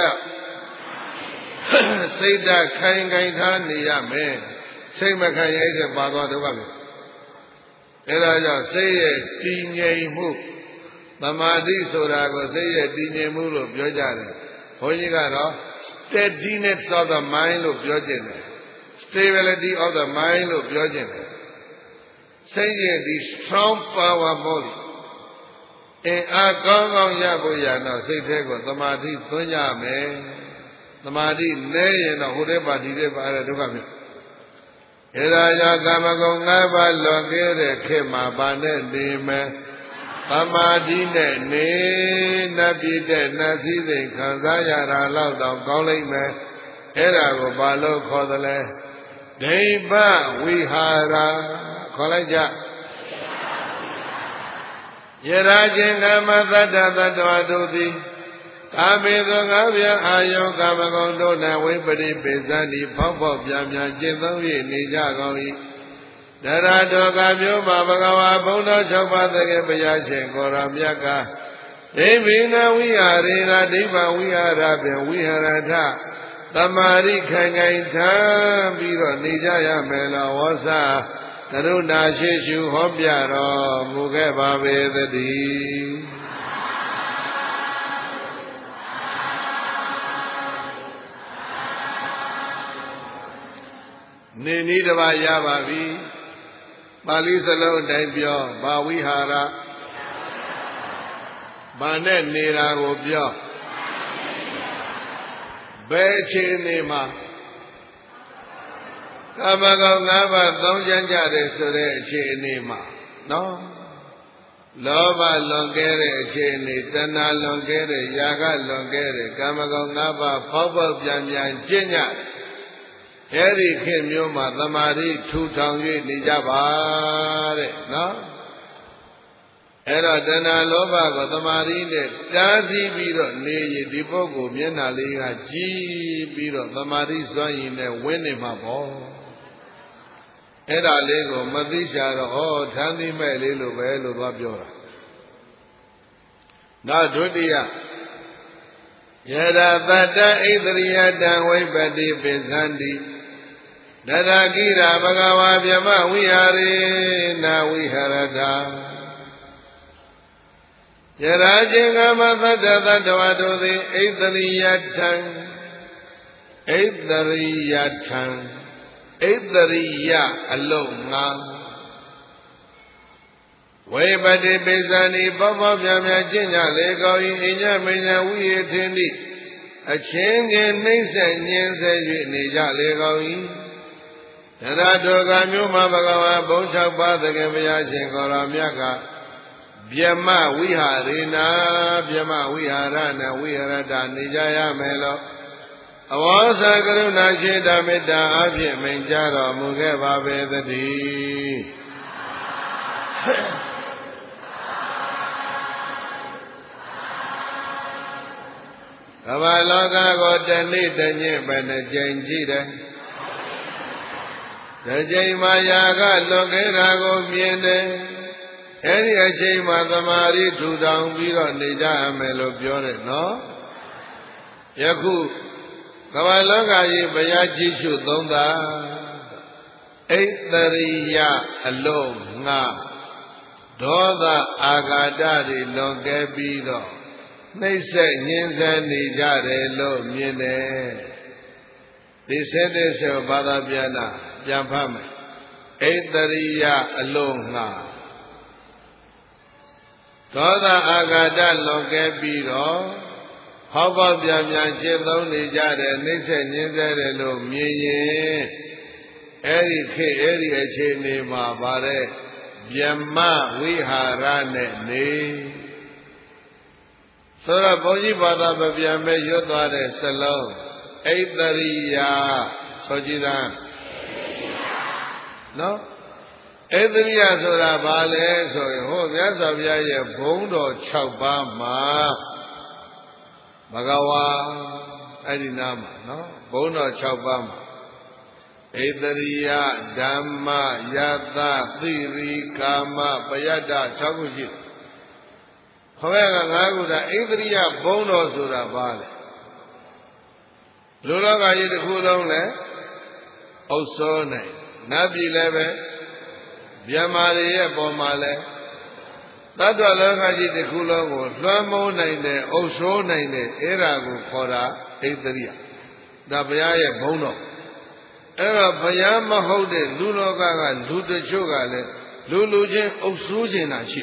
စိတ်ဓာတ်ခိုင်ခိုင်ထားနေရမယ်စိတ်မခိုင်ရိုက်တဲ့ပါသွားဒုက္ခပဲအဲ့ဒါကြောင့်စိတ်ရဲ့တည်ငြိမ်မှုသမာဓိဆိုတာကိုစိတ်ရဲ့တည်ငြိမ်မှုလို့ပြောကြတယ်ဘုန်းကြီးကတော့ steadiness of the mind လို့ပြောကြတယ် stability of the mind လို့ပြောကြတယ်စိတ်ရဲ့ဒီ strong power မို့အင်အားကောင်းကောင်းရဖို့ရတော့စိတ်ထဲကိုသမာဓိသွင်းကြမယ်သမာဓိလဲရင်တော့ဟိုတဲ့ပါဒီတဲ့ပါတဲ့ဒုက္ခဖြစ်အဲ့ဒါကြောင့်ကာမဂုဏ်၅ပါးလွန်ကဲတဲ့ခေတ်မှာဘာနဲ့နေမယ်သမာဓိနဲ့နေနတ်ပြည်တဲ့နတ်စည်းစိမ်ခံစားရတာလောက်တော့ကောင်းလိမ့်မယ်အဲ့ဒါကိုဘာလို့ခေါ်သလဲဒိဗ္ဗဝိဟာရခေါ်လိုက်ကြယရာချင်းကာမသတ္တသတ္တဝါတို့သည်ကာမေသောငါးပြားအာယုကာမဂုဏ်တို့၌ဝိပရိပိသတိဖောက်ဖောက်ပြန်ပြန်ကျင့်သုံး၍နေကြကုန်၏တရာတောကမျိုးမှာဘဂဝါဘုံတော်၆ပါးတကယ်ဘုရားရှင်ကိုယ်တော်မြတ်ကဒိဗ္ဗိနဝိဟာရေနာဒိဗ္ဗဝိဟာရဖြင့်ဝိဟာရထသမာဓိခိုင်ခိုင်ထားပြီးတော့နေကြရမယ်လို့ဝါစာကရုဏာရှိရှုဟောပြတော်မူခဲ့ပါပေသတည်းနေနည်းတစ်ပါးရပါပြီပါဠိစလုံးအတိုင်းပြောဘာဝိဟာရဘာနဲ့နေတာကိုပြောဘယ်အခြေအနေမှာကာမဂုဏ်၅ပါးသုံးချမ်းကြတယ်ဆိုတဲ့အခြေအနေမှာနော်လောဘလွန်ကဲတဲ့အခြေအနေတဏှာလွန်ကဲတဲ့ຢာကလွန်ကဲတဲ့ကာမဂုဏ်၅ပါးဖောက်ဖောက်ပြန်ပြန်ကျင့်ကြအဲ့ဒီခေတ်မျိုးမှာသမာဓိထူထောင်၍နေကြပါတဲ့နော်အဲ့တော့တဏှာလောဘကိုသမာဓိနဲ့တားဆီးပြီးတော့နေရင်ဒီပုဂ္ဂိုလ်မျက်နှာလေးကကြည်ပြီးတော့သမာဓိစွမ်းရည်နဲ့ဝင်းနေမှာပေါ့အဲ့ဒါလေးကိုမသိချာတော့ဟောထမ်းသိမဲ့လေးလို့ပဲလို့သွားပြောတာနောက်ဒုတိယယရာတတ္တဣသရိယတံဝိပတိပိသန္တိနရကိရာဘဂဝါဗြဟ္မဝိဟာရေနာဝိဟာရတာယရာချင်းကမသတ္တသတ္တဝါတို့သည်ဣသရိယထံဣသရိယထံဣသရိယအလုံးငါဝိပတိပိဇာနိပေါပေါပြပြကျင့်ကြလေကောင်း၏အညမညဝိယထင်သည်အချင်းချင်းနှိမ့်ဆက်ညင်းဆဲ၍နေကြလေကောင်း၏တရတောကမျိုးမှာဘဂဝါဘုံ၆ပါးတကယ်ဘုရားရှင်ကိုယ်တော်မြတ်ကဗျမဝိဟာရေနာဗျမဝိဟာရနဲ့ဝိဟာရတနေကြရမယ်လို့အဝါစာကရုဏာရှိတမေတ္တာအဖြစ်မိန့်ကြားတော်မူခဲ့ပါပေသတည်းကမ္ဘာလောကကိုတနေ့တညဘယ်နှကြိမ်ကြည့်တယ်တစ်ကြိမ်မှာຢာကလွန်ခဲ့တာကိုမြင်တယ်အဲ့ဒီအချိန်မှာသမာဓိထူထောင်ပြီးတော့နေကြရမယ်လို့ပြောတယ်နော်ယခုကမ္ဘာလောကကြီးဘုရားကြည့်ရှုသုံးတာဣသရိယအလုံးငါဒေါသအာဃာတတွေလွန်ကဲပြီးတော့နှိမ့်ဆက်ညှင်းဆဲနေကြတယ်လို့မြင်တယ်ဒီဆက်တဲ့ဆိုဘာသာပြန်တာပြန်ဖတ်မယ်ဣသရိယအလုံးငါဒေါသအာဃာတလွန်ကဲပြီးတော့ဟောပေါက်ပြန်ပြန်ရှင်းသုံးနေကြတယ်နှိမ့်ဆက်ညှင်းဆဲတယ်လို့မြင်ရင်ဣ Eri ke eri eche ne ma bare Vyama vihara ne ne Sura Boji Bada Vyame Yodhare Salom Aidariya Sojidan No Aidariya Sura Bale So Ho Vyasa Vyaye Bondo Chokbama Bhagawa Adinama No Bondo Chokbama Aidariya Dhamma Yata Thiri Kama Payada Chakuji However, Naguda Aidariya Bondo Sura Bale Lulaga Yidkulone Osone Nabi Leve Vyamariya Bomale Tadwa Laga Yidkulongo Lamo Nine Oso Nine Eragu Kora Aidariya Dabaya Bondo Era Bayama Hode Luloga Luda Chogale Lulujin Osujin Achi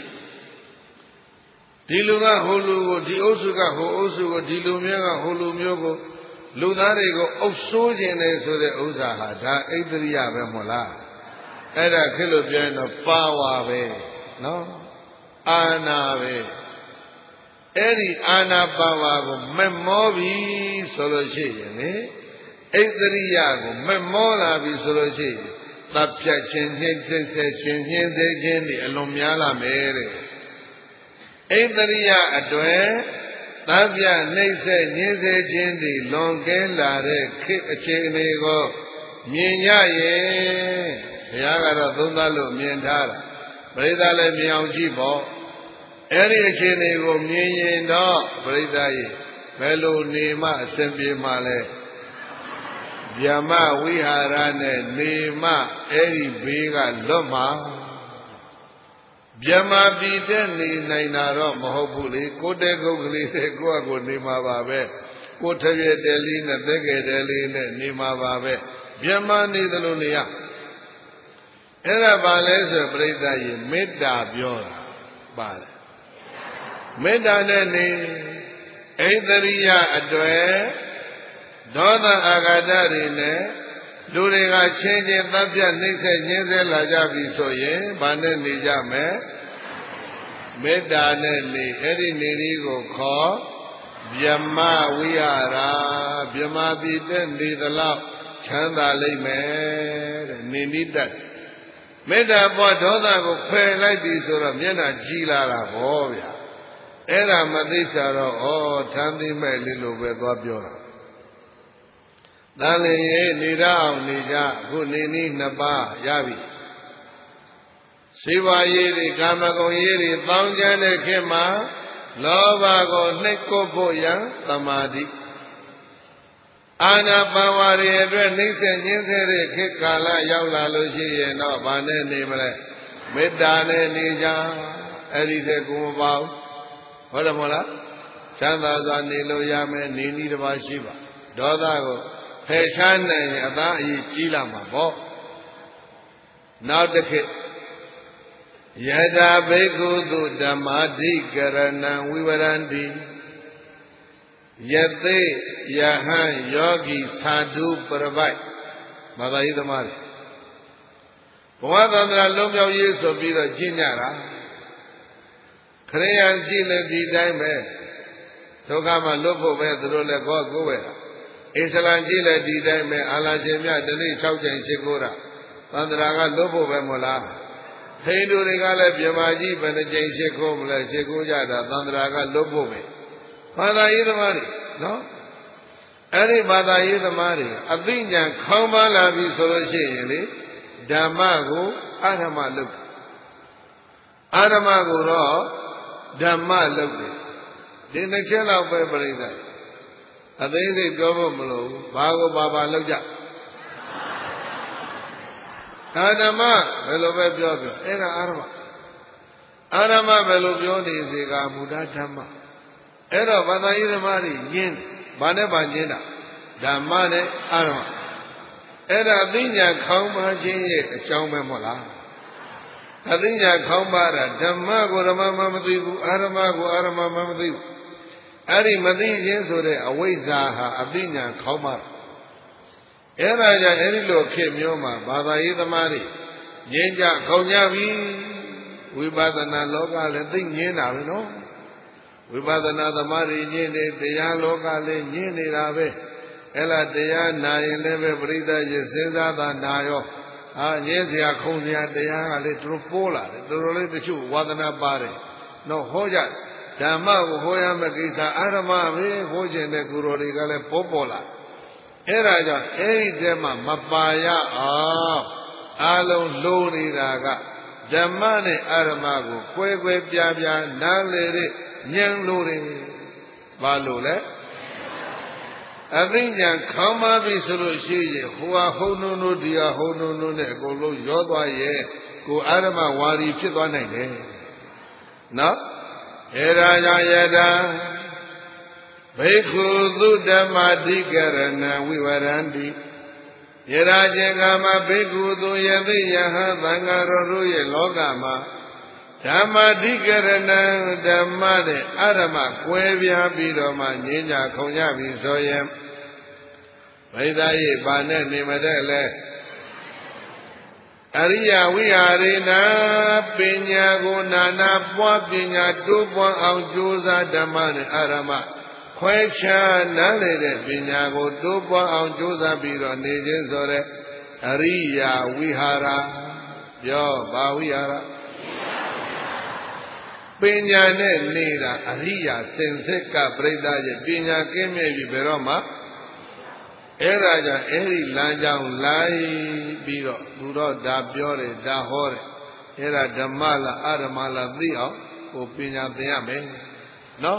Diluga Holugo Di Osuga Ho Osugo Dilumiaga Holumiogo Ludarigo Osujin Sode Osaha Da Aidariya Bemola Era Kilopiano Pawa Be No Ana Be Eri Ana Pawa Memobi Solo Cheyene Aidariya ko memola bi so lo chi tat phyak chin chin se chin chin se chin ni alon mya la me de Aidariya atwe tat phyak naise nyin se chin ni lon kin la de khit ache ne ko myin nya yin bhaya karo thon tha lo myin tha da Parida le myin aung ji po Eri ache ne ko myin yin do Parida yi bel lo ne ma asin pi ma le Vyama Vihara ne Nema Eri Vega Loma Vyama Bide Ni Nainaro Mahopuli Kote Gogli Koa Go Nema Babe Kotaye Deli Ne Dege Deli Ne Nema Babe Vyama Ni Dalunia Era Bale Se Prida Yi Metta Byora Bale Metta Ne Ni Aidariya Atwe Doda Agadari ne Luriga Chinji Tapya Nise Nyinse Laja Bisoye Bane Nijame Metta Ne Ni Eri Nirigo Kho Vyama Vihara Vyama Bide Nidala Chanda Lime Ninidat Metta Po Doda Ko Kwe Lai Di Sura Myena Jila La Bobya Era Madisa Ro O Thandi Me Lilo Be Dwa Byora Dale ye nira nija ku nini napa yabi Siva yeri kamagon yeri taunjane khema loba ko hnait ko pho yan tamadi Ana pawari atwe naise nyinse de khit kala yauk la lo shi yin do ba ne ne male Metta ne ne ja eri de ku ma pa hu hoda mo la chanda swa ne lo ya me ni ni twa shi ba Doda ko Pheshan nahi atha ayi ji la ma po Naw takhit Yada bhikkhu tu dhammadikarana vivaranti Yate yahan yogi sadhu pravai Mada yi thamari Bhawa thantara long pyauk yi so pi ro jin nya da Khriyan ji le diတိုင်းbe Dukha ma luat pho be tu lo le ko we da Islam ji le diတိုင်းbe Allahရှင်မြတ်တနေ့6ကြိမ်ရှိခိုးတာသန္တရာကလွတ်ဖို့ပဲမို့လားဟိန္ဒူတွေကလည်းပြမကြီးဘယ်နှကြိမ်ရှိခိုးမလဲရှိခိုးကြတာသန္တရာကလွတ်ဖို့ပဲဘာသာရေးသမားတွေနော်အဲ့ဒီဘာသာရေးသမားတွေအသိဉာဏ်ခေါင်းပါလာပြီဆိုလို့ရှိရင်လေဓမ္မကိုအာရမလုပ်တယ်အာရမကိုတော့ဓမ္မလုပ်တယ်ဒီနှစ်ချက်လောက်ပဲပြိဿအသေးစိတ်ပြောဖို့မလိုဘူးဘာကိုဘာလောက်ကြအာရမဘယ်လိုပဲပြောအဲ့ဒါအာရမဘယ်လိုပြောနေစေကမူဓဓမ္မအဲ့တော့ဘာသာရေးသမားတွေညင်းဘာနဲ့ပါညင်းတာဓမ္မနဲ့အာရမအဲ့ဒါအသိဉာဏ်ခေါင်းပါခြင်းရဲ့အကြောင်းပဲမဟုတ်လားအသိဉာဏ်ခေါင်းပါတာဓမ္မကိုဓမ္မမှမသိဘူးအာရမကိုအာရမမှမသိဘူးအဲ့ဒီမသိခြင်းဆိုတဲ့အဝိဇ္ဇာဟာအသိဉာဏ်ခေါင်းပါအဲ့ဒါကြောင့်အဲ့ဒီလိုခေတ်မျိုးမှာဘာသာရေးသမားတွေငြင်းကြခုံကြပြီဝိပဿနာလောကလည်းသိငြင်းတာပဲနော်ဝိပဿနာသမားတွေညင်းနေတရားလောကလည်းညင်းနေတာပဲအဲ့လားတရားနာရင်လည်းပဲပရိသတ်ကြီးစဉ်းစားတာနာရောညင်းစရာခုံစရာတရားကလည်းသူတို့ပိုးလာတယ်သူတို့လည်းတချို့ဝါသနာပါတယ်နော်ဟောကြဓမ္မကိုဟောရမယ့်ကိစ္စအာရမပဲဟောခြင်းတဲ့ကိုယ်တော်တွေကလည်းပေါ်လာအဲ့ဒါကြောင့်အဲ့ဒီတဲမှာမပါရအောင်အလုံးလိုနေတာကဓမ္မနဲ့အာရမကိုကွဲကွဲပြားပြားနားလေတဲ့ဉာဏ်လိုတယ်ဘာလို့လဲအသိဉာဏ်ခေါင်းပါပြီဆိုလို့ရှိရင်ဟိုဟာဟုံနုံတို့ဒီဟာဟုံနုံတို့နဲ့အကုန်လုံးရောသွားရဲ့ကိုအာရမဝါဒီဖြစ်သွားနိုင်တယ်နော်ဧရာကြောင့်ယတာဘိက္ခုသုဓမ္မာတိကရဏဝိဝရန္တိယရာခြင်းကမှာဘိက္ခုသူယသိယဟသံဃာတော်တို့ရဲ့လောကမှာဓမ္မာတိကရဏဓမ္မနဲ့အာရမကွဲပြားပြီးတော့မှငြင်းကြခုံကြပြီဆိုရင်ဘိသားရေးပါနဲ့နေမတဲ့လဲအရိယဝိဟာရိနာပညာကိုနာနာပွားပညာတိုးပွားအောင်ကြိုးစားဓမ္မနဲ့အာရမခွဲခြားနားလေတဲ့ပညာကိုတိုးပွားအောင်ကြိုးစားပြီးတော့နေခြင်းဆိုတဲ့အရိယဝိဟာရပြောဘာဝိဟာရပညာနဲ့နေတာအရိယစင်စစ်ကပြိဿရဲ့ပညာကင်းမဲ့ပြီဘယ်တော့မှအဲ့ဒါကြောင့်အဲ့ဒီလမ်းကြောင်းလိုက်ပြီးတော့သူတော့ဒါပြောတယ်ဒါဟောတယ်အဲ့ဒါဓမ္မလားအဓမ္မလားသိအောင်ဟိုပညာသင်ရမယ်နော်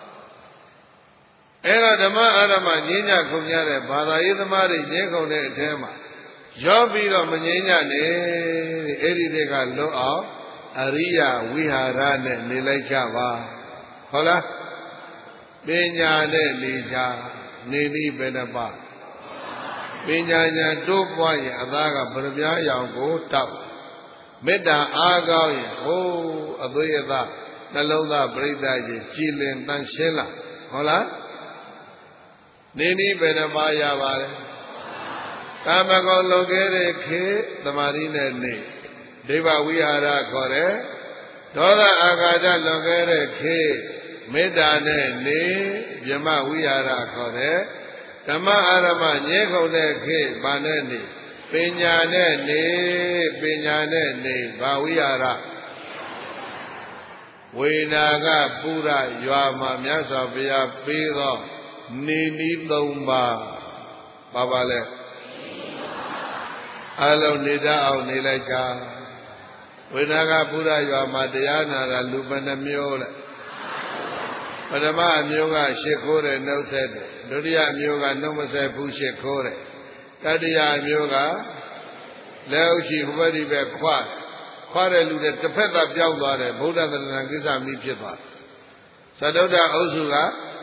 အဲ့ဒါဓမ္မအဓမ္မငြင်းညခုံကြတဲ့ဘာသာရေးသမားတွေငြင်းခုံတဲ့အထဲမှာရောပြီးတော့မငြင်းညနဲ့အဲ့ဒီတွေကလွတ်အောင်အရိယဝိဟာရနဲ့နေလိုက်ကြပါဟုတ်လားပညာနဲ့နေကြနေပြီးဘယ်နှပါပညာဉာဏ်တိုးပွားရင်အသားကဗရမ ्या ရောင်ကိုတောက်မေတ္တာအားကောင်းရင်ဟိုးအသွေးအသားနှလုံးသားပရိသတ်ကြီးကြည်လင်တန်ရှင်းလာဟုတ်လားနေနည်းဘယ်နှပါရပါလဲကာမဂုဏ်လွန်ခဲ့တဲ့ခေသမာဓိနဲ့နေဒိဗ္ဗဝိဟာရခေါ်တယ်ဒေါသအာဃာတလွန်ခဲ့တဲ့ခေမေတ္တာနဲ့နေဗြဟ္မဝိဟာရခေါ်တယ်ဓမ္မအာရမညဲခုံတဲ့ခေဘာနဲ့နေပညာနဲ့နေပညာနဲ့နေဘာဝိဟာရဝေနာကပုရရွာမှာမြတ်စွာဘုရားပေးသောနေနည်း၃ပါးပါပါလဲအလုံးနေတတ်အောင်နေလိုက်ကြဝေနာကပုရရွာမှာတရားနာတာလူဘယ်နှမျိုးလဲပထမအမျိုးကရှ िख ိုးတယ်နှုတ်ဆက်တယ်ဒုတိယအမျိုးကနှုတ်မဆက်ဘူးရှ िख ိုးတယ်တတိယအမျိုးကလက်ဥရှိဟိုဘက်ဒီဘက်ခွာတဲ့လူတွေတစ်ဖက်သာပြောင်းသွားတယ်ဗုဒ္ဓသရဏကိစ္စမိဖြစ်သွားသတုဒ္ဓအုပ်စုက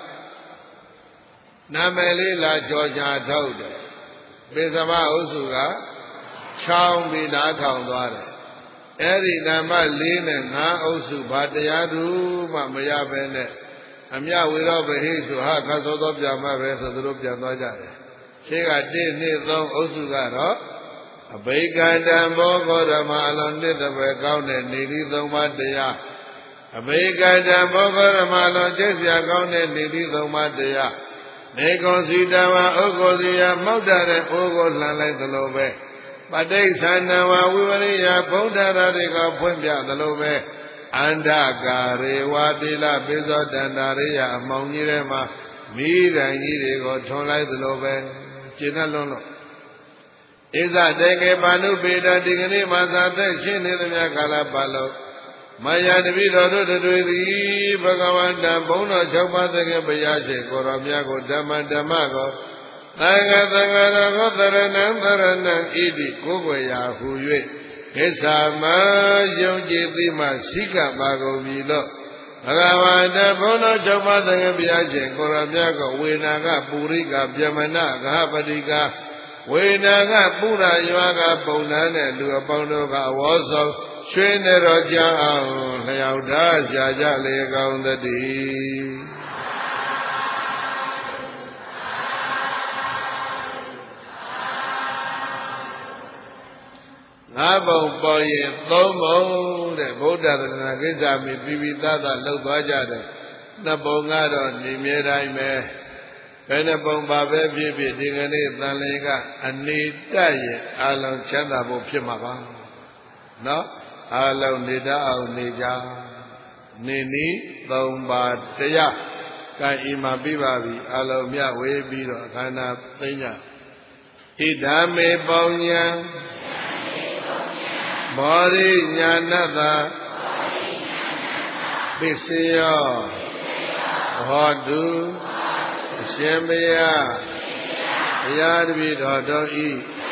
နာမည်လေးလာကြော်ညာထုတ်တယ်ပိသမအုပ်စုကချောင်းပြီးနားထောင်သွားတယ်အဲ့ဒီနာမ၄နဲ့၅အုပ်စုဘာတရားသူမှမရဘဲနဲ့အမြဝေရောပဟိဆိုဟာခတ်သောသောပြန်မှပဲဆိုသူတို့ပြန်သွားကြတယ်ရှင်းက1 2 3အုပ်စုကတော့အဘိက္ခတံဘောဂောဓမအလုံးနှစ်တပဲကောင်းတဲ့နေသည့်၃ပါးတရားအဘိက္ခတံဘောဂောဓမအလုံးကျက်စရာကောင်းတဲ့နေသည့်၃ပါးတရားနေကောစီတဝါဥက္ကိုစီယမောက်တာတဲ့အိုးကိုလှန်လိုက်သလိုပဲပဋိစ္ဆန္ဒဝဝိဝရိယဗုဒ္ဓရာတွေကဖွင့်ပြသလိုပဲအန္တကာရေဝတိလပိဇောတန္တာရိယအမောင်ကြီးထဲမှာမိရန်ကြီးတွေကိုထွန်လိုက်သလိုပဲကျင့်လွန်းလို့ဣဇတေကေပါဏုပေတဒီကနေ့မှာသာသက်ရှင်းနေသမျှကာလပတ်လုံးမယတပိတော်တို့တွေသည်ဘဂဝန္တဘုန်းတော်၆ပါးသခင်ဘုရားရှင်ကိုရောမြတ်ကိုဓမ္မကိုသံဃာတော်ကိုသရဏံသရဏံဣတိကိုယ်ွယ်ရာဟူ၍ကိစ္ဆာမယုံကြည်သိမှစိကပါကုန်ပြီလို့ဘဂဝန္တဘုန်းတော်၆ပါးသခင်ဘုရားရှင်ကိုရောမြတ်ကိုဝေနာကပုရိကဗျမနဂဟပတိကဝေနာကပုရရွာကပုံနှန်းတဲ့လူအပေါင်းတို့ကအဝေါဆောင်ရွှေနေတော်ကြောင်းအောင်လျောက်ထားရှာကြလေကောင်းသတည်းပုံပေါ်ရင်သုံးပုံတဲ့ဗုဒ္ဓရတနာကိစ္စမိပြပြသားသားလှုပ်သွားကြတယ်နှစ်ပုံကတော့နေမြဲတိုင်းပဲဘယ်နှပုံပါပဲဖြစ်ဖြစ်ဒီကနေ့သံလင်ကအနေတက်ရင်အလုံးချမ်းသာဖို့ဖြစ်မှာပါနော်အလုံးနေတတ်အောင်နေကြနေနည်းသုံးပါတရားကံဤမှာပြပါပြီအလုံးမြဝေးပြီးတော့အခန္ဓာသိညာဣဒာမေပုံညာဘောရိညာဏတပစ္စယောဟောတုအရှင်ဘုရားဘုရားတပည့်တော်တို့ဤ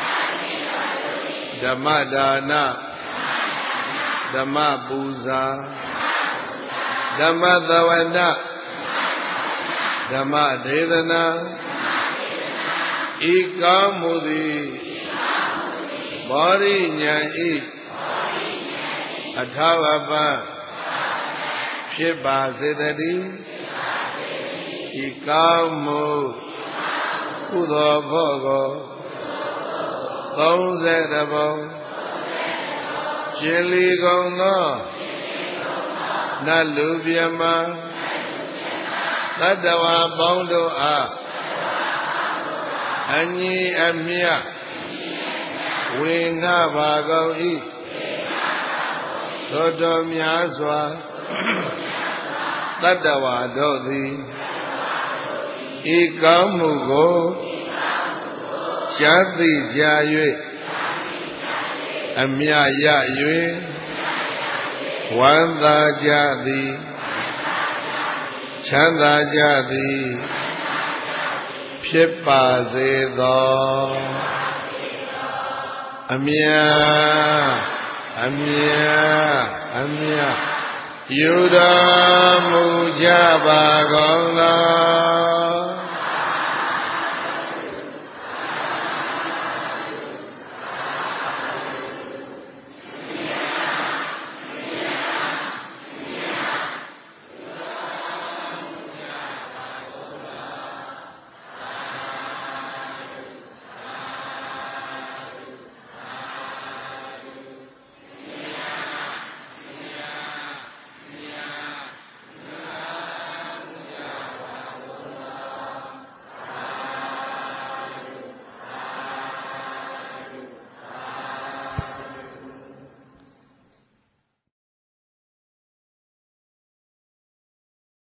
ဓမ္မဒါနဓမ္မပူဇာဓမ္မသဝနာဓမ္မဒေသနာဤကောင်းမှုသည်ဘောရိညာဤအထဝပဖြစ်ပါစေတည်းဤကောင်းမှုကုသိုလ်ဖို့ကို30ပုံရှင်လီကုန်သောနတ်လူပြမသတ္တဝါပေါင်းတို့အားအညီအမျှဝေငှပါကုန်၏သောတော်များစွာတတ္တဝါတို့သည်ဤကောင်းမှုကိုရှားသိကြ၍အမြရ၍ဝမ်းသာကြသည်ချမ်းသာကြသည်ဖြစ်ပါစေသောအမြအမြအမြယူတော်မူကြပါကုန်သော